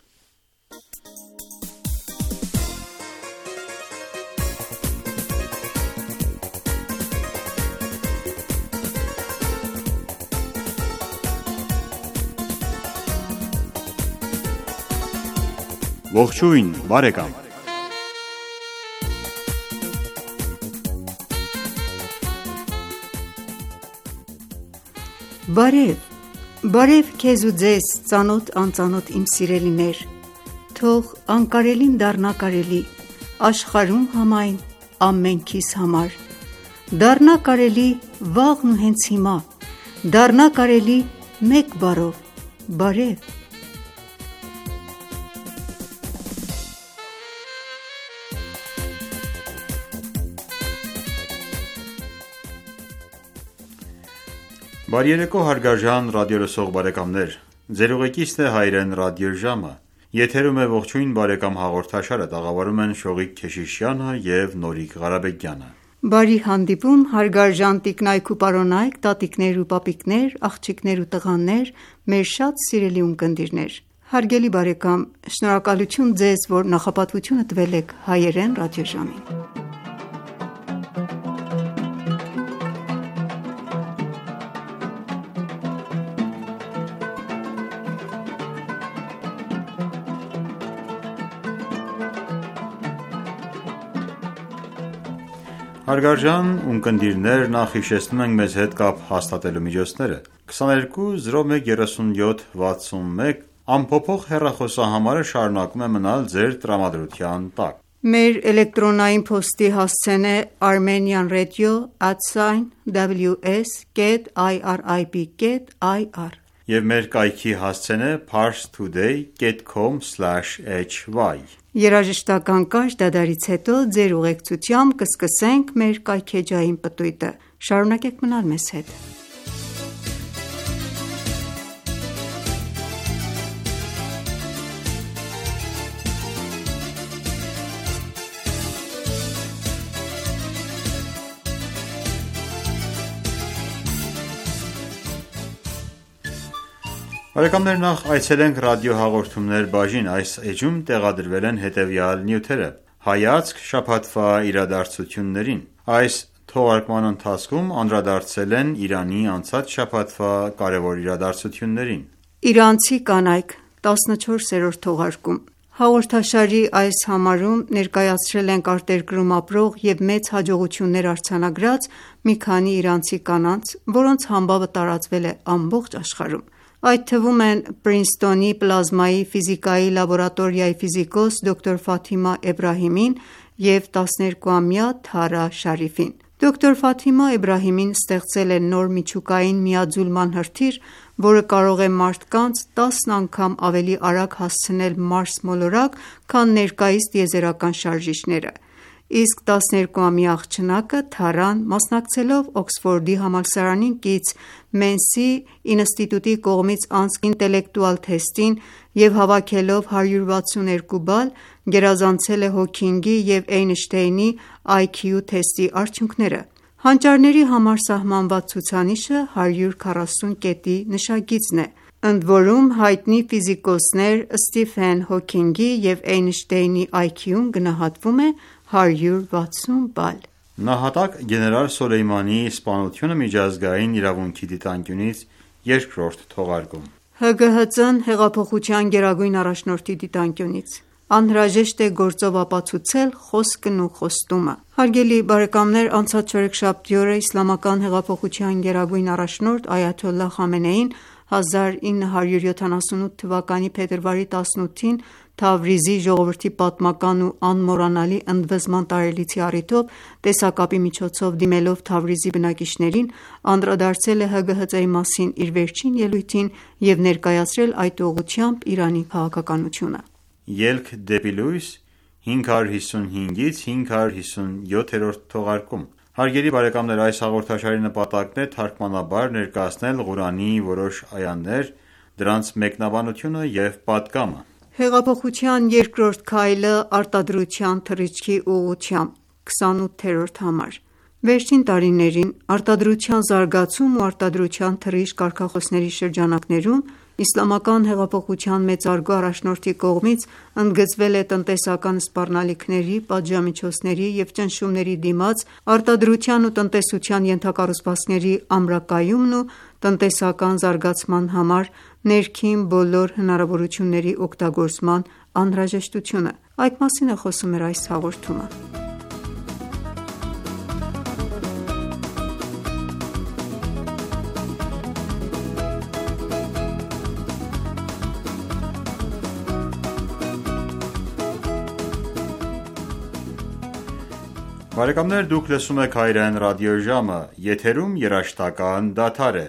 Ողջույն, բարեկամ։ Բարև, բարև քեզ ու ձեզ, ծանոթ անծանոթ իմ սիրելիներ, թող անկարելին դառնա կարելի, աշխարհում համայն ամենքիս համար, դառնա կարելի վաղն ու հենց հիմա, դառնա կարելի մեկ բառով, բարև։ Բարերեկո հարգարժան ռադիոլսող բարեկամներ, ձեր ուղեկիցն է հայրեն ռադիոժամը, եթերում է ողջույն բարեկամ հաղորդաշարը, տաղավարում են Շողիկ Քեշիշյանը և Նորիկ Ղարաբեկյանը։ Բարի հանդիպում հարգարժան տիկնայք ու պարոնայք, տատիկներ ու պապիկներ, աղջիկներ ու տղաներ, մեր շատ սիրելի ունկնդիրներ։ Հարգելի բարեկամ, շնորհակալություն ձեզ, որ նախապատվությունը տվել եք հայերեն ռադիոժամին։ Հարգարժան ունկնդիրներ, նախ հիշեցնում ենք մեզ հետ կապ հաստատելու միջոցները։ Քսաներկու զրո մեկ երեսունյոթ վաթսունմեկ ամփոփող հեռախոսահամարը շարունակում է մնալ ձեր տրամադրության տակ։ Մեր էլեկտրոնային փոստի հասցեն է armenian radio at w s dot irib dot i r Եվ մեր կայքի հասցեն է parstoday dot com slash h y Երաժշտական կարճ դադարից հետո ձեր ուղեկցությամբ կսկսենք մեր կայքեջային պտույտը։ Շարունակեք մնալ մեզ հետ։ Բարեկամներ, նախ այցելենք ռադիոհաղորդումներ բաժին։ Այս էջում տեղադրվել են հետևյալ նյութերը. Հայացք շաբաթվա իրադարձություններին։ Այս թողարկման ընթացքում անդրադարձել են Իրանի անցած շաբաթվա կարևոր իրադարձություններին։ Իրանցի կանայք տասնչորսերորդ թողարկում Հաղորդաշարի այս համարում ներկայացրել ենք արտերկրում ապրող և մեծ հաջողություններ արձանագրած մի քանի իրանցի կանանց, որոնց համբավը տարածվել է ամբողջ աշխարհում։ Այդ թվում են Պրինսթոնի պլազմայի ֆիզիկայի լաբորատորիայի ֆիզիկոս դոկտոր Ֆաթիմա Էբրահիմին և տասներկուամյա Թարա Շարիֆին։ Դոկտոր Ֆաթիմա Էբրահիմին ստեղծել է նոր միջուկային միաձուլման հրթիռ, որը կարող է մարդկանց տասն անգամ ավելի արագ հասցնել Մարս մոլորակ, քան ներկայիս տիեզերական շարժիչները։ Իսկ տասներկուամյա աղջնակը Թարան, մասնակցելով Օքսֆորդի համալսարանին կից Մենսի ինստիտուտի կողմից անցկացված ինտելեկտուալ թեստին և հավաքելով հարյուր վաթսուններկու բալ, գերազանցել է Հոքինգի և Էյնշտեյնի այ քյու թեստի արդյունքները։ Հանճարների համար սահմանված ցուցանիշը հարյուր քառասուն կետի նշագիծն է, ընդորում հայտնի ֆիզիկոսներ Սթիվեն Հոքինգի և Էյնշտեյնի այ քյուն գնահատվում է հարյուր վաթսուն բալ։ Նահատակ գեներալ Սոլեյմանիի սպանությունը միջազգային իրավունքի դիտանկյունից երկրորդ թողարկում Հ Գ Հ Ծ-ն հեղափոխության գերագույն առաջնորդի դիտանկյունից Անհրաժեշտ է գործով ապացուցել խոսքն ու խոստումը։ Հարգելի բարեկամներ, անցած չորեքշաբթի օրը Իսլամական հեղափոխության գերագույն առաջնորդ Այաթոլլահ Խամենեին հազար ինը հարյուր յոթանասունութ թվականի փետրվարի տասնութին Թավրիզի ժողովրդի պատմական ու անմոռանալի ընդվզման տարելիցի առիթով տեսակապի միջոցով դիմելով Թավրիզի բնակիչներին, անդրադարձել է Հ Գ Հ Ծ-ի մասին իր վերջին ելույթին և ներկայացրել այդ ուղղությամբ Իրանի քաղաքականությունը։ Ելք դեպի լույս հինգ հարյուր հիսունհինգից հինգ հարյուր հիսունյոթերորդ թողարկում Հարգելի բարեկամներ, այս հաղորդաշարի նպատակն է թարգմանաբար ներկայացնել Ղուրանի որոշ այաներ, դրանց մեկնաբանությունը և պատգամը։ Հեղափոխության երկրորդ քայլը արտադրության թռիչքի ուղղությամբ քսանութերորդ համար Վերջին տարիներին արտադրության զարգացում ու արտադրության թռիչք կարգախոսների շրջանակներում Իսլամական հեղափոխության մեծարգո առաջնորդի կողմից ընդգծվել է տնտեսական սպառնալիքների, պատժամիջոցների և ճնշումների դիմաց արտադրության ու տնտեսության ենթակառուցվածքների ամրակայումն ու տնտեսական զարգացման համար ներքին բոլոր հնարավորությունների օգտագործման անհրաժեշտությունը։ Այդ մասին է խոսում մեր այս հաղորդումը։ Բարեկամներ, դուք լսում եք Հայրեն ռադիոժամը, եթերում երաժշտական դադար է։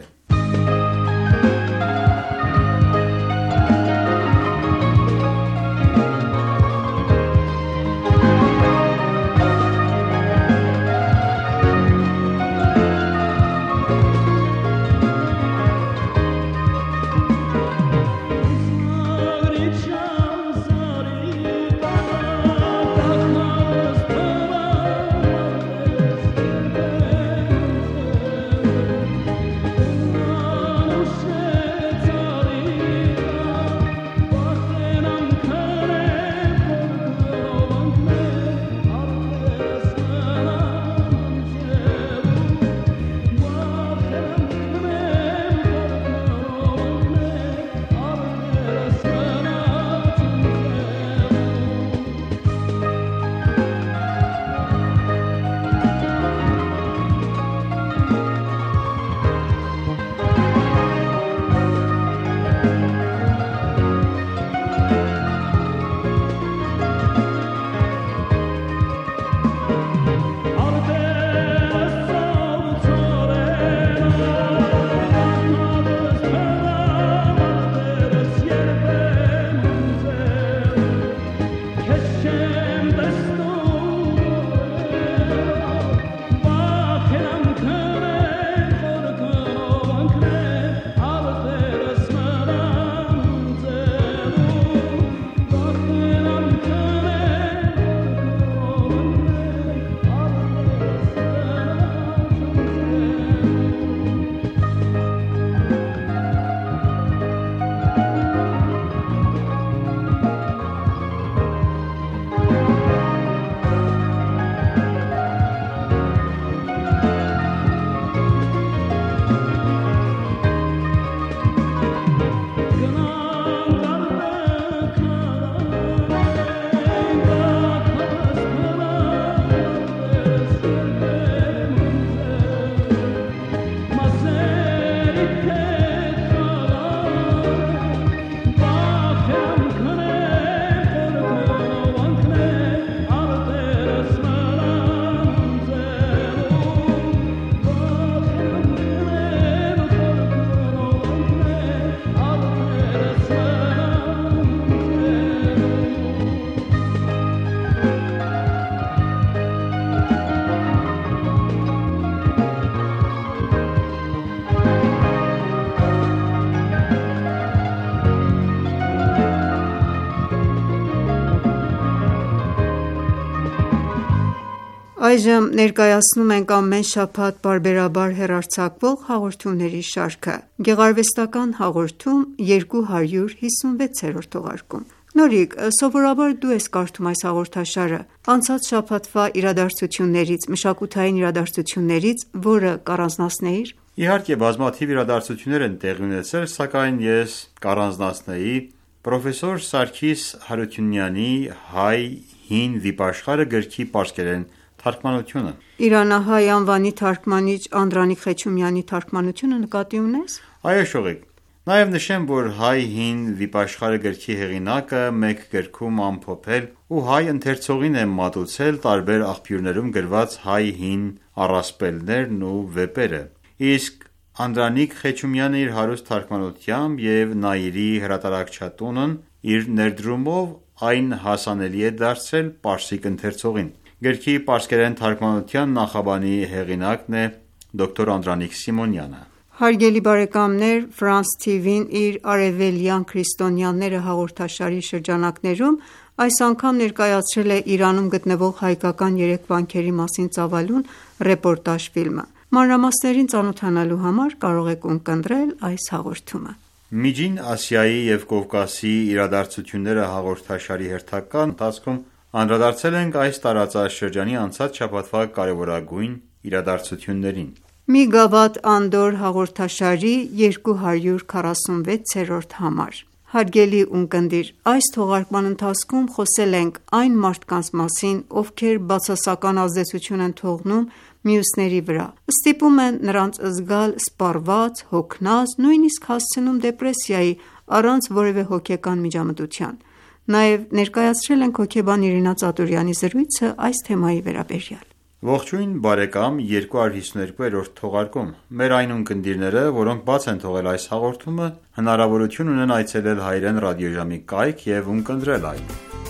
Այժմ ներկայացնում ենք ամեն շաբաթ պարբերաբար հեռարձակվող հաղորդումների շարքը։ Գեղարվեստական հաղորդում երկու հարյուր հիսունվեցերորդ թողարկում։ Նորիկ, սովորաբար դու ես կարդում այս հաղորդաշարը։ Անցած շաբաթվա իրադարձություններից, մշակութային իրադարձություններից որը կառանձնացնեիր։ Իհարկե, բազմաթիվ իրադարձություններ են տեղի ունեցել, սակայն ես կառանձնացնեի պրոֆեսոր Սարգիս Հարությունյանի «Հայ հին վիպաշխարը» գրքի պարսկերեն թարգմանությունը։ Իրանահայ անվանի թարգմանիչ Անդրանիկ Խեչումյանի թարգմանությունը նկատի ունես։ Այո, շողիկ։ Նաև նշեմ, որ «Հայ հին վիպաշխարը» գրքի հեղինակը մեկ գրքում ամփոփել ու հայ ընթերցողին է մատուցել տարբեր աղբյուրներում գրված հայ հին առասպելներն ու վեպերը, իսկ Անդրանիկ Խեչումյանը իր հարուստ թարգմանությամբ և Նայիրի հրատարակչատունն իր ներդրումով այն հասանելի է դարձրել պարսիկ ընթերցողին։ Գրքի պարսկերեն թարգմանության նախաբանի հեղինակն է դոկտոր Անդրանիկ Սիմոնյանը։ Հարգելի բարեկամներ, Ֆրանս թիվին իր «Արևելյան քրիստոնյաները» հաղորդաշարի շրջանակներում այս անգամ ներկայացրել է Իրանում գտնվող հայկական երեք վանքերի մասին ծավալուն ռեպորտաժ ֆիլմը։ Մանրամասներին ծանոթանալու համար կարող եք ունկնդրել այս հաղորդումը։ Միջին Ասիայի և Կովկասի իրադարձությունները հաղորդաշարի հերթական ընթացքում անդրադարձել ենք այս տարածաշրջանի անցած շաբաթվա կարևորագույն իրադարձություններին։ Մի գավաթ Անդոր հաղորդաշարի երկու հարյուր քառասունվեցերորդ համար։ Հարգելի ունկնդիր, այս թողարկման ընթացքում խոսել ենք այն մարդկանց մասին, ովքեր բացասական ազդեցություն են թողնում մյուսների վրա, ստիպում են նրանց զգալ սպառված, հոգնած, նույնիսկ հասցնում դեպրեսիայի առանց որևէ հոգեկան միջամտության։ Նաև ներկայացրել ենք հոգեբան Իրինա Ծատուրյանի զրույցը այս թեմայի վերաբերյալ։ Ողջույն բարեկամ, երկու հարյուր հիսուներկուերորդ թողարկում։ Մեր այն ունկնդիրները, որոնք բաց են թողել այս հաղորդումը, հնարավորություն ունեն այցելել Հայրեն ռադիոժամի կայք և ունկնդրել այն։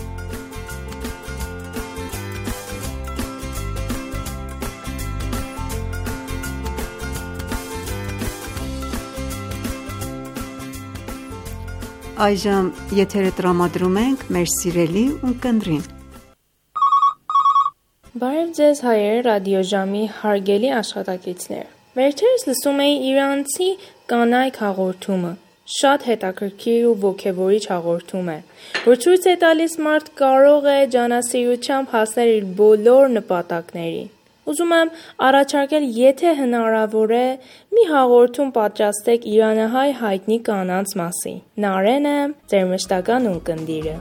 Այժմ եթերը տրամադրում ենք մեր սիրելի ունկնդրին։ Բարև ձեզ հայեր ռադիոժամի հարգելի աշխատակիցներ։ Վերջերս լսում էի իրանցի կանայք հաղորդումը։ Շատ հետաքրքիր ու ոգևորիչ հաղորդում է, որ ցույց է տալիս մարդ կարող է ջանասիրությամբ հասնել իր բոլոր նպատակների։ Ուզում եմ առաջարկել, եթե հնարավոր է, մի հաղորդում պատրաստեք իրանահայ հայտնի կանանց մասին։ Նարեն եմ, ձեր մշտական ունկնդիրը։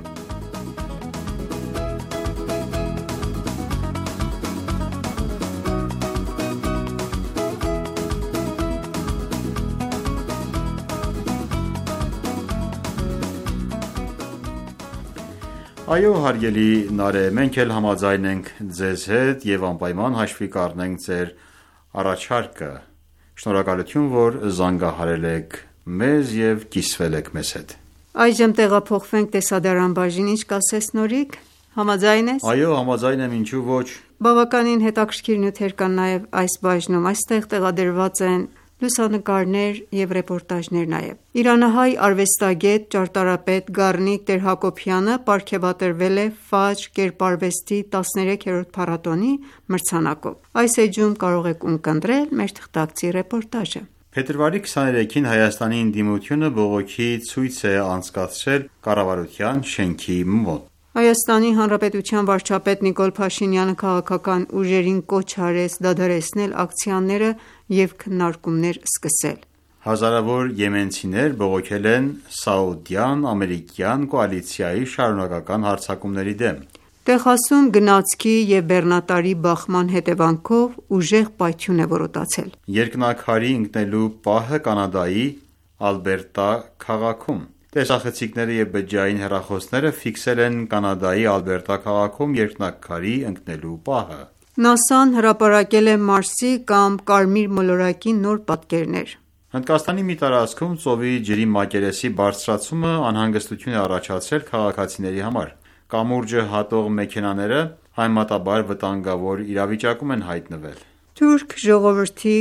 Այո, հարգելի Նարե, մենք էլ համաձայն ենք ձեզ հետ և անպայման հաշվի կառնենք ձեր առաջարկը։ Շնորհակալություն, որ զանգահարել եք մեզ և կիսվել եք մեզ հետ։ Այժմ տեղափոխվենք տեսադարան բաժին, ինչ կասես Նորիկ, համաձայն ես։ Այո, համաձայն եմ, ինչու ոչ։ Բավականին հետաքրքիր նյութեր կան նաև այս բաժնում, այստեղ տեղադրված են լուսանկարներ և ռեպորտաժներ նաև։ Իրանահայ արվեստագետ, ճարտարապետ Գառնիկ Տեր-Հակոբյանը պարգևատրվել է Ֆաջր կերպարվեստի տասներեքերորդ փառատոնի մրցանակով։ Այս էջում կարող եք ունկնդրել մեր թղթակցի ռեպորտաժը։ Փետրվարի քսաներեքին Հայաստանի ընդդիմությունը բողոքի ցույց է անցկացրել կառավարության շենքի մոտ։ Հայաստանի Հանրապետության վարչապետ Նիկոլ Փաշինյանը քաղաքական ուժերին կոչ արեց դադարեցնել ակցիաները և քննարկումներ սկսել։ Հազարավոր եմենցիներ բողոքել են սաուդյան-ամերիկյան կոալիցիայի շարունակական հարձակումների դեմ։ Տեխասում գնացքի և բեռնատարի բախման հետևանքով ուժեղ պայթյուն է որոտացել։ Երկնաքարի ընկնելու պահը Կանադայի Ալբերտա քաղաքում։ Տեսախցիկները և բջջային հեռախոսները ֆիքսել են Կանադայի Ալբերտա քաղաքում երկնաքարի ընկնելու պահը։ ՆԱՍԱ-ն հրապարակել է Մարսի կամ Կարմիր մոլորակի նոր պատկերներ։ Հնդկաստանի մի տարածքում ծովի ջրի մակերեսի բարձրացումը անհանգստություն է առաջացրել քաղաքացիների համար։ Կամուրջը հատող մեքենաները համեմատաբար վտանգավոր իրավիճակում են հայտնվել։ Թուրք ժողովրդի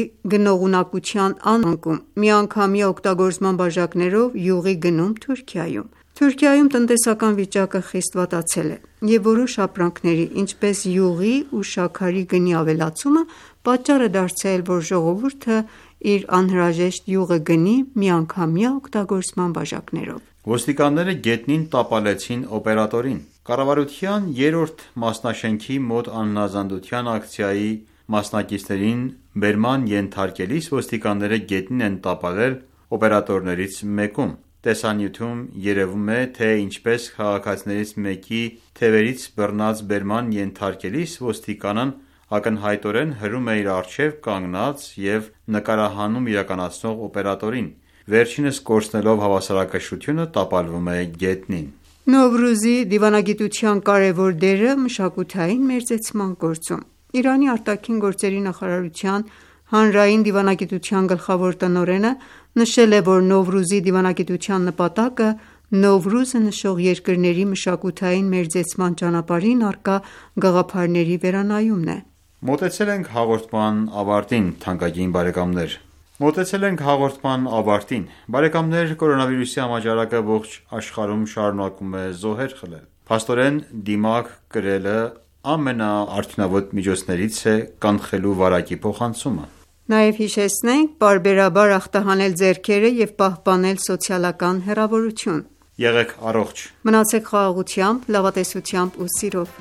գնողունակության անկում, միանգամյա օգտագործման բաժակներով յուղի գնում Թուրքիայում։ Թուրքիայում տնտեսական վիճակը խիստ վատացել է, և որոշ ապրանքների, ինչպես յուղի ու շաքարի գնի ավելացումը պատճառ է դարձել, որ ժողովուրդը իր անհրաժեշտ յուղը գնի միանգամյա օգտագործման բաժակներով։ Ոստիկանները գետնին տապալեցին օպերատորին։ Կառավարության երրորդ մասնաշենքի մոտ անհնազանդության ակցիայի մասնակիցներին բերման ենթարկելիս ոստիկանները գետնին են տապալել օպերատորներից մեկում։ Տեսանյութում երևում է, թե ինչպես քաղաքացիներից մեկի թևերից բռնած բերման ենթարկելիս ոստիկանն ակնհայտորեն հրում է իր առջև կանգնած և նկարահանում իրականացնող օպերատորին, վերջինս կորցնելով հավասարակշռությունը տապալվում է գետնին։ Նովրուզի դիվանագիտության կարևոր դերը մշակութային մերձեցման գործում։ Իրանի արտաքին գործերի նախարարության հանրային դիվանագիտության գլխավոր տնօրենը նշել է, որ Նովրուզի դիվանագիտության նպատակը Նովրուզը նշող երկրների մշակութային մերձեցման ճանապարհին առկա գաղափարների վերանայումն է։ Մոտեցել ենք հաղորդման ավարտին, թանկագին բարեկամներ։ Մոտեցել ենք հաղորդման ավարտին։ Բարեկամներ, կորոնավիրուսի համաճարակը ողջ աշխարհում շարունակում է զոհեր խլել։ Փաստորեն, դիմակ կրելը ամենաարդյունավետ միջոցներից է կանխելու վարակի փոխանցումը։ Նաև հիշեցնենք պարբերաբար ախտահանել ձեռքերը և պահպանել սոցիալական հեռավորություն։ Եղեք առողջ։ Մնացեք խաղաղությամբ, լավատեսությամբ ու սիրով։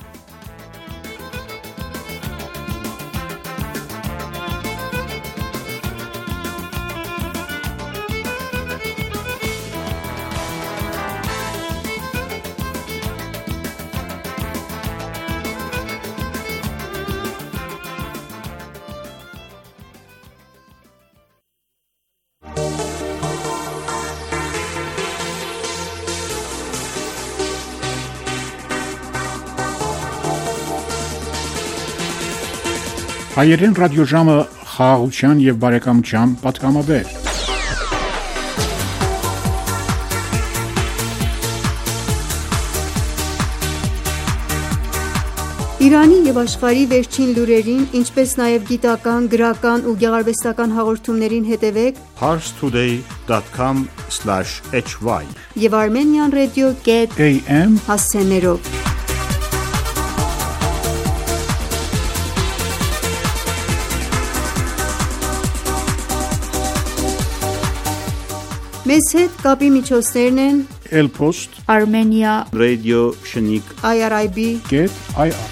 Հայերեն ռադիոժամը խաղաղության և բարեկամության պատգամաբեր։ Իրանի և աշխարհի վերջին լուրերին, ինչպես նաև գիտական, գրական ու գեղարվեստական հաղորդումներին հետևեք Pars Today dot com slash H Y և Armenian Radio dot A M հասցեներով։ Մեզ հետ կապի միջոցներն են Elpost, Armenia Radio Shnik, I R I B Get I R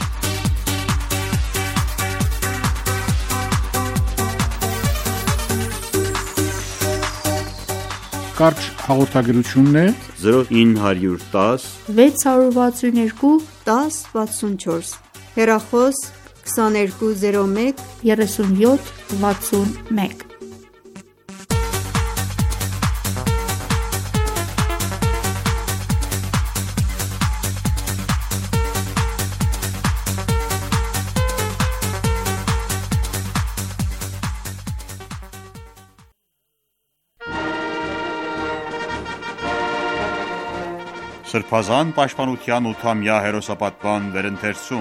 Կարճ հաղորդագրությունն է zero nine one zero վեց շաբաթ երկու դես վաթսունչորս հեռախոս քսաներկու զիրո մեկ երեսունյոթ վաթսունմեկ Սրբազան պաշտպանության ութամյա հերոսապատման վերընթերցում։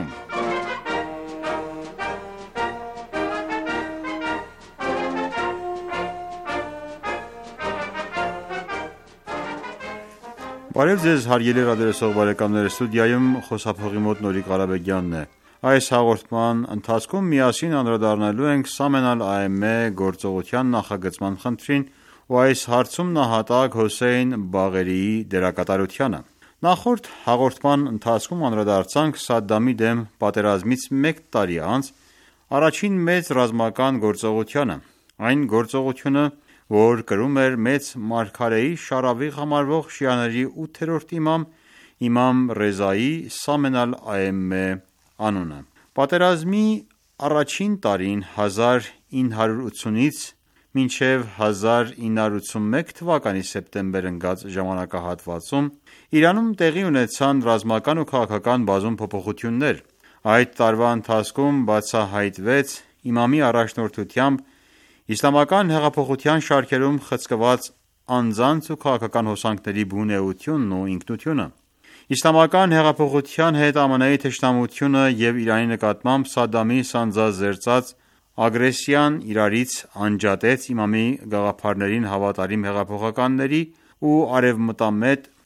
Բարև ձեզ հարգելի ռադիոլսող բարեկամներ, ստուդիայում խոսափողի մոտ Նորիկ Ղարաբեգյանն է։ Այս հաղորդման ընթացքում միասին անդրադառնալու ենք Սամեն Ալ-Աեմե գործողության նախագծման խնդրին ու այս հարցում նահատակ Հոսեյն Բաղերիի դերակատարությանը։ Նախորդ հաղորդման ընթացքում անդրադարձանք Սադդամի դեմ պատերազմից մեկ տարի անց առաջին մեծ ռազմական գործողությանը, այն գործողությունը, որ կրում էր մեծ մարգարեի շարավիղ համարվող շիաների ութերորդ իմամ Իմամ Ռեզայի Սամեն Ալ-Աեմե անունը։ Պատերազմի առաջին տարին հազար ինը հարյուր ութունից մինչև հազար ինը հարյուր ութսունմեկ թվականի սեպտեմբեր ընկած ժամանակահատվածում Իրանում տեղի ունեցան ռազմական ու քաղաքական բազում փոփոխություններ։ Այդ տարվա ընթացքում բացահայտվեց իմամի առաջնորդությամբ իսլամական հեղափոխության շարքերում խցկված անձանց ու քաղաքական հոսանքների բուն էությունն ու ինքնությունը։ Իսլամական հեղափոխության հետ ԱՄՆ-ի թշնամությունը և Իրանի նկատմամբ Սադդամի սանձազերծած ագրեսիան իրարից անջատեց իմամի գաղափարներին հավատարիմ հեղափոխականների ու արևմտամետ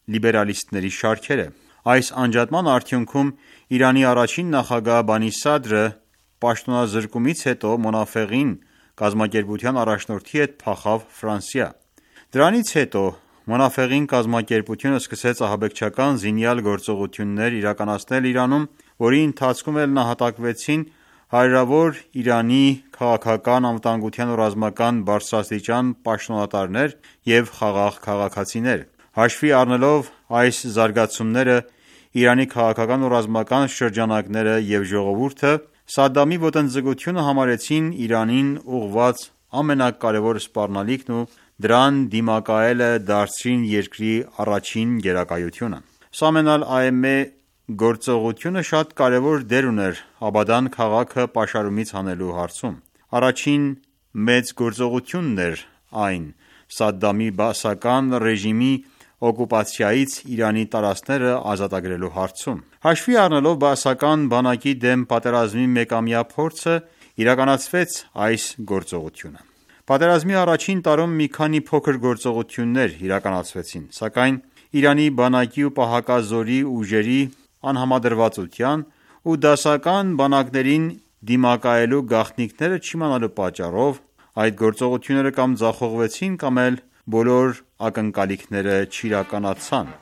լիբերալիստների շարքերը։ Այս անջատման արդյունքում Իրանի առաջին նախագահ Բանի Սադրը պաշտոնազրկումից հետո Մոնաֆեղին կազմակերպության առաջնորդի հետ փախավ Ֆրանսիա։ Դրանից հետո Մոնաֆեղին կազմակերպությունը սկսեց ահաբեկչական զինյալ գործողություններ իրականացնել Իրանում, որի ընթացքում էլ նահատակվեցին հարյուրավոր Իրանի քաղաքական, անվտանգության ու ռազմական բարձրաստիճան պաշտոնատարներ և խաղաղ քաղաքացիներ։ Հաշվի առնելով այս զարգացումները, Իրանի քաղաքական ու ռազմական շրջանակները և ժողովուրդը Սադամի ոտնձգությունը համարեցին Իրանին ուղղված ամենակարևոր սպառնալիքն ու դրան դիմակայելը դարձրին երկրի առաջին գերակայությունը։ Սամեն Ալ-Աեմե գործողությունը շատ կարևոր դեր ուներ Աբադան քաղաքը պաշարումից հանելու հարցում։ Առաջին մեծ գործողությունն էր այն Սադամի բաասական ռեժիմի օկուպացիայից Իրանի տարածքները ազատագրելու հարցում։ Հաշվի առնելով բաասական բանակի դեմ պատերազմի մեկամյա փորձը, իրականացվեց այս գործողությունը։ Պատերազմի առաջին տարում մի քանի փոքր գործողություններ իրականացվեցին, սակայն Իրանի բանակի ու պահակազորի ուժերի անհամադրվածության ու դասական բանակներին դիմակայելու գաղտնիքները չիմանալու պատճառով այդ գործողությունները կամ ձախողվեցին, կամ էլ բոլոր ակնկալիքները չիրականացան։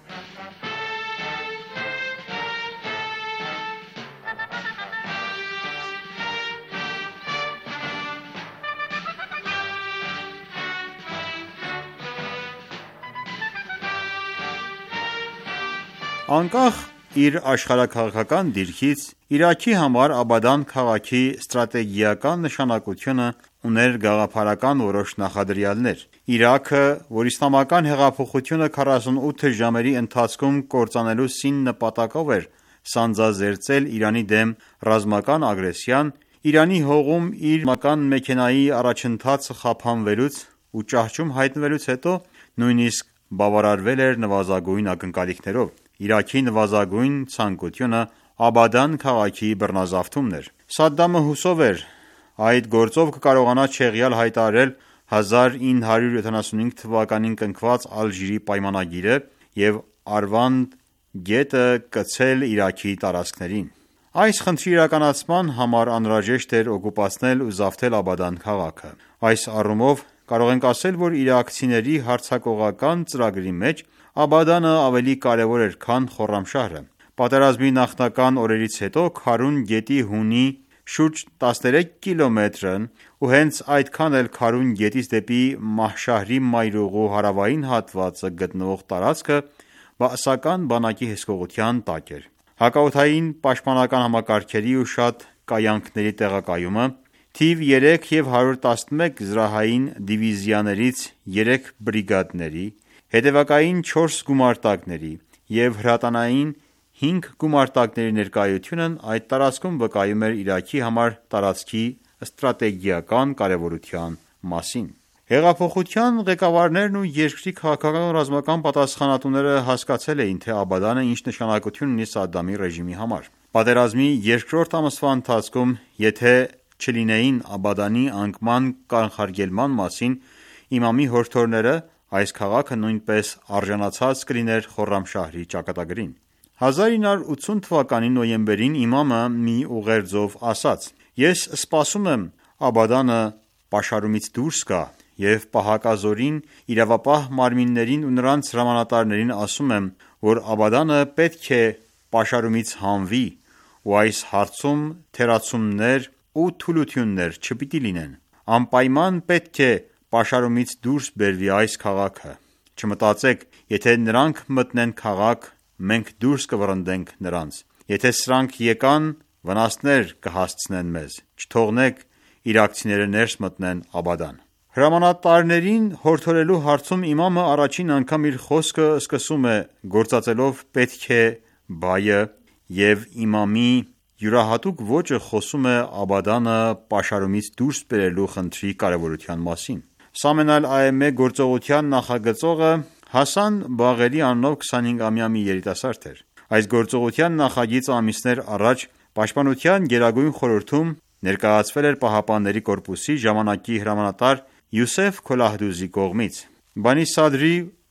Անկախ իր աշխարհաքաղաքական դիրքից, Իրաքի համար Աբադան քաղաքի ստրատեգիական նշանակությունը ուներ գաղափարական որոշ նախադրյալներ։ Իրաքը, որ իսլամական հեղափոխությունը քառասունութ ժամերի ընթացքում կործանելու սին նպատակով էր սանձազերծել Իրանի դեմ ռազմական ագրեսիան, Իրանի հողում իր ռազմական մեքենայի առաջընթացը խափանվելուց ու ճահճում հայտնվելուց հետո նույնիսկ բավարարվել էր նվազագույն ակնկալիքներով։ Իրաքի նվազագույն ցանկությունը Աբադան քաղաքի բռնազավթումն էր։ Սադամը հուսով էր այդ գործով կկարողանա չեղյալ հայտարարել հազար ինը հարյուր յոթանասունհինգ թվականին կնքված Ալժիրի պայմանագիրը և Արվանդ գետը կցել Իրաքի տարածքներին։ Այս խնդրի իրականացման համար անհրաժեշտ էր օկուպացնել ու զավթել Աբադան քաղաքը։ Այս առումով կարող ենք ասել, որ իրաքցիների հարձակողական ծրագրի մեջ Աբադանը ավելի կարևոր էր, քան Խորրամշահրը։ Պատերազմի նախնական օրերից հետո Քարուն գետի հունի շուրջ տասներեք կիլոմետրն ու հենց այդքան էլ Քարուն գետից դեպի Մահշահրի մայրուղու հարավային հատվածը գտնվող տարածքը բաասական բանակի հսկողության տակ էր։ Հակաօդային պաշտպանական համակարգերի ու շատ կայանքների տեղակայումը, թիվ երեք և հարյուր տասնմեկ զրահային դիվիզիաներից երեք բրիգադների, հետևակային չորս գումարտակների և հրատանային հինգ գումարտակների ներկայությունն այդ տարածքում վկայում էր Իրաքի համար տարածքի ստրատեգիական կարևորության մասին։ Հեղափոխության ղեկավարներն ու երկրի քաղաքական ու ռազմական պատասխանատուները հասկացել էին, թե Աբադանը ինչ նշանակություն ունի Սադամի ռեժիմի համար։ Պատերազմի երկրորդ ամսվա ընթացքում, եթե չլինեին Աբադանի անկման կանխարգելման մասին իմամի հորդորները, այս քաղաքը նույնպես արժանացած կլիներ Խորրամշահրի ճակատագրին։ հազար ինը հարյուր ութսուն թվականի նոյեմբերին իմամը մի ուղերձով ասաց. «Ես սպասում եմ Աբադանը պաշարումից դուրս գա և պահակազորին, իրավապահ մարմիններին ու նրանց հրամանատարներին ասում եմ, որ Աբադանը պետք է պաշարումից հանվի ու այս հարցում թերացումներ ու թուլություններ չպիտի լինեն։ Անպայման պետք է պաշարումից դուրս բերվի այս քաղաքը։ Չմտածեք, եթե նրանք մտնեն քաղաք, մենք դուրս կվռնդենք նրանց։ Եթե սրանք եկան, վնասներ կհասցնեն մեզ։ Չթողնեք իրաքցիները ներս մտնեն Աբադան»։ Հրամանատարներին հորդորելու հարցում իմամը առաջին անգամ իր խոսքը սկսում է գործածելով «պետք է» բայը և իմամի յուրահատուկ ոճը խոսում է Աբադանը պաշարումից դուրս բերելու խնդրի կարևորության մասին։ Սամեն Ալ-Աեմե գործողության նախագծողը Հասան Բաղերի անունով քսանհինգամյա մի երիտասարդ էր։ Այս գործողության նախագիծը ամիսներ առաջ Պաշտպանության գերագույն խորհրդում ներկայացվել էր ԻՀՊԿ-ի ժամանակի հրամանատար Յուսեֆ Քոլահդուզի կողմից։ Բանի Սադրի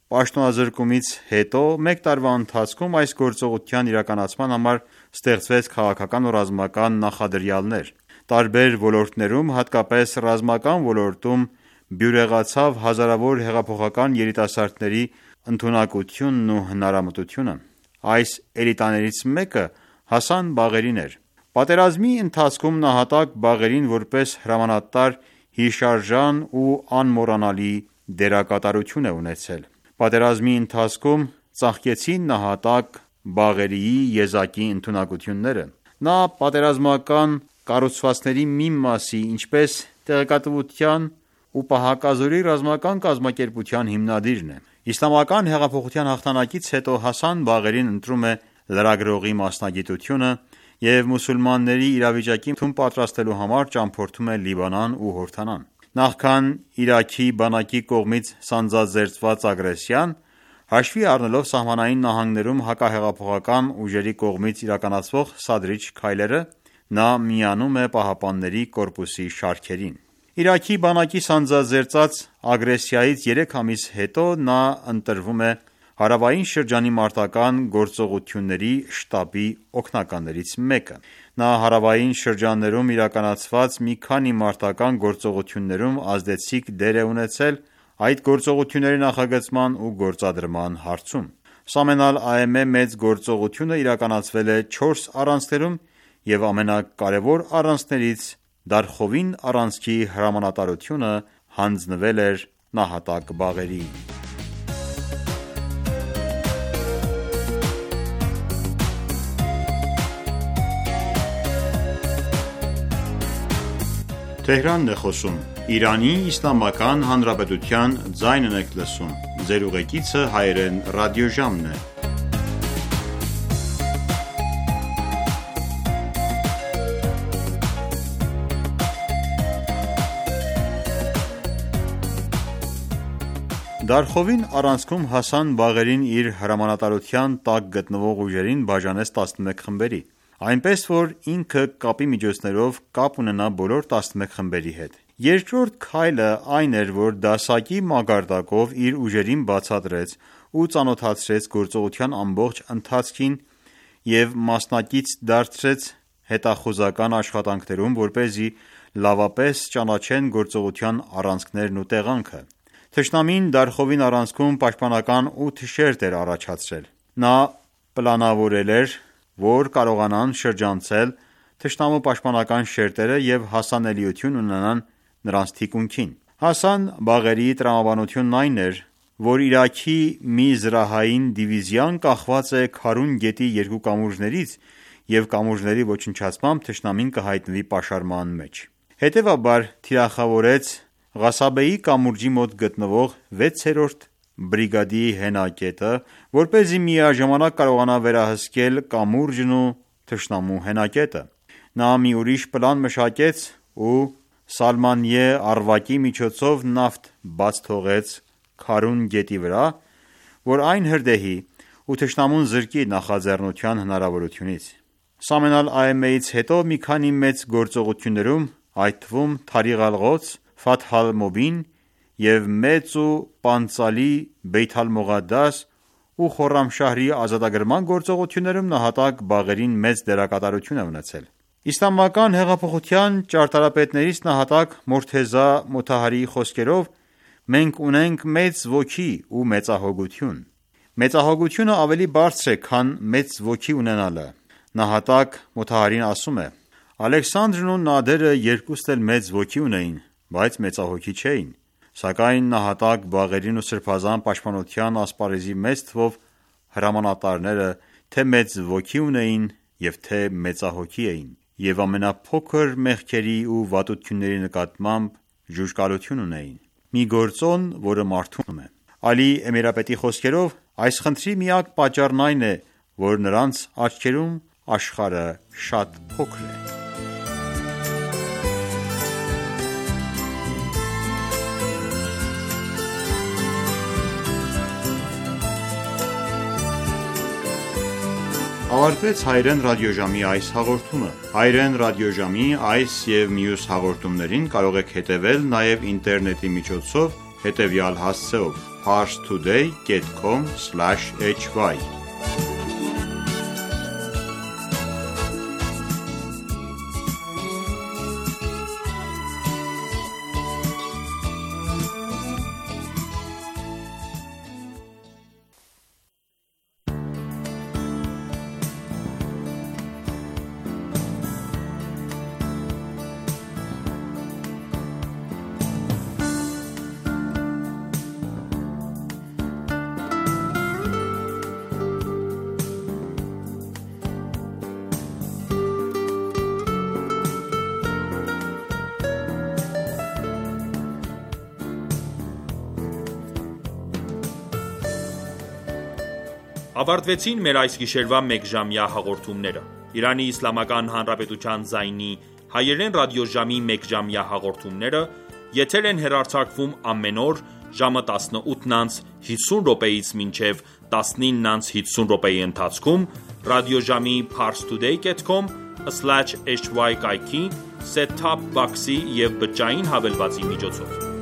պաշտոնազրկումից հետո մեկ տարվա ընթացքում այս գործողության իրականացման համար ստեղծվեց քաղաքական ու ռազմական նախադրյալներ։ Տարբեր ոլորտներում, հատկապես ռազմական ոլորտում բյուրեղացավ հազարավոր հեղափոխական երիտասարդների ընդունակությունն ու հնարամտությունը։ Այս էլիտաներից մեկը Հասան Բաղերին էր։ Պատերազմի ընթացքում նահատակ Բաղերին որպես հրամանատար հիշարժան ու անմոռանալի դերակատարություն է ունեցել։ Պատերազմի ընթացքում ծաղկեցին նահատակ Բաղերիի եզակի ընդունակությունները։ Նա պատերազմական կառուցվածքների մի մասի, ինչպես տեղեկատվության ու պահակազորի ռազմական կազմակերպության հիմնադիրն է։ Իսլամական հեղափոխության հաղթանակից հետո Հասան Բաղերին ընտրում է լրագրողի մասնագիտությունը և մուսուլմանների իրավիճակի թուն պատրաստելու համար ճամփորդում է Լիբանան ու Հորդանան։ Նախքան Իրաքի բանակի կողմից սանձազերծված ագրեսիան, հաշվի առնելով սահմանային նահանգներում հակահեղափոխական ուժերի կողմից իրականացվող սադրիչ քայլերը, նա միանում է ԻՀՊԿ-ի շարքերին։ Իրաքի բանակի սանձազերծած ագրեսիայից երեք ամիս հետո նա ընտրվում է Հարավային շրջանի մարտական գործողությունների շտաբի օգնականներից մեկը։ Նա հարավային շրջաններում իրականացված մի քանի մարտական գործողություններում ազդեցիկ դեր է ունեցել այդ գործողությունների նախագծման ու գործադրման հարցում։ Սամեն Ալ-Աեմե մեծ գործողությունը իրականացվել է չորս առանցքներում և ամենակարևոր առանցքներից Դարխովին առանցքի հրամանատարությունը հանձնվել էր նահատակ Բաղերիին։ Դարխովին առանցքում Հասան Բաղերին իր հրամանատարության տակ գտնվող ուժերին բաժանեց տասնմեկ խմբերի, այնպես որ ինքը կապի միջոցներով կապ ունենա բոլոր տասնմեկ խմբերի հետ։ Երկրորդ քայլը այն էր, որ դասակի մակարդակով իր ուժերին բացատրեց ու ծանոթացրեց գործողության ամբողջ ընթացքին և մասնակից դարձրեց հետախուզական աշխատանքներում, որպեսզի լավապես ճանաչեն գործողության առանցքներն ու տեղանքը։ Թշնամին Դարխովին առանցքում պաշտպանական ութ շերտ էր առաջացրել։ Նա պլանավորել էր, որ կարողանան շրջանցել թշնամու պաշտպանական շերտերը և հասանելիություն ունենան նրանց թիկունքին։ Հասան Բաղերիի տրամաբանությունն այն էր, որ Իրաքի մի զրահային դիվիզիան կախված է Քարուն գետի երկու կամուրջներից և կամուրջների ոչնչացմամբ թշնամին կհայտնվի պաշարման մեջ։ Հետևաբար թիրախավորեց Ղասաբեի կամուրջի մոտ գտնվող վեցերորդ բրիգադի հենակետը, որպեսզի միաժամանակ կարողանա վերահսկել կամուրջն ու թշնամու հենակետը։ Նա մի ուրիշ պլան մշակեց ու Սալմանիե առվակի միջոցով նավթ բաց թողեց Քարուն գետի վրա, որ այն հրդեհի ու թշնամուն զրկի նախաձեռնության հնարավորությունից։ Սամեն Ալ-Աեմեից հետո մի քանի մեծ գործողություններում, այդ թվում Թարիղ Ալ-Ղոդս, Ֆաթհ Ալ-Մուբին և Մեծ ու Պանծալի Բեյթ Ալ-Մողադաս ու Խորրամշահրի ազատագրման գործողություններում նահատակ Բաղերին մեծ դերակատարություն է ունեցել։ Իսլամական հեղափոխության ճարտարապետներից նահատակ Մորթեզա Մոթահարիի խոսքերով, մենք ունենք մեծ ոգի ու մեծահոգություն։ Մեծահոգությունը ավելի բարձր է, քան մեծ ոգի ունենալը։ Նահատակ Մոթահարին ասում է. Ալեքսանդրն ու Նադերը երկուստ էլ մեծ ոգի ունեին, բայց մեծահոգի չէին։ Սակայն նահատակ Բաղերին ու Սրբազան պաշտպանության ասպարեզի մեծ թվով հրամանատարները թե մեծ ոգի ունեին և թե մեծահոգի էին, և ամենափոքր մեղքերի ու վատությունների նկատմամբ ժուժկալություն ունեին։ Մի գործոն, որը մարդում է։ Ալի Էմիրապետի խոսքերով, այս խնդրի միակ պատճառն այն է, որ նրանց աչքերում աշխարհը շատ փոքր է։ Ավարտվեց հայրեն ռադիոժամի այս հաղորդումը։ Հայրեն ռադիոժամի այս և մյուս հաղորդումներին կարող եք հետևել նաև ինտերնետի միջոցով հետևյալ հասցեով՝ parstoday dot com slash h y Ավարտվեցին մեր այս գիշերվա մեկժամյա հաղորդումները։ Իրանի Իսլամական Հանրապետության ձայնի հայերեն ռադիոժամի մեկժամյա հաղորդումները եթեր են հեռարձակվում ամեն օր ժամը տասնութ հիսուն րոպեից մինչև տասնինը հիսուն րոպեի ընթացքում ռադիոժամի parstoday dot com slash h y կայքի set top box-ի և բջջային հավելվածի միջոցով։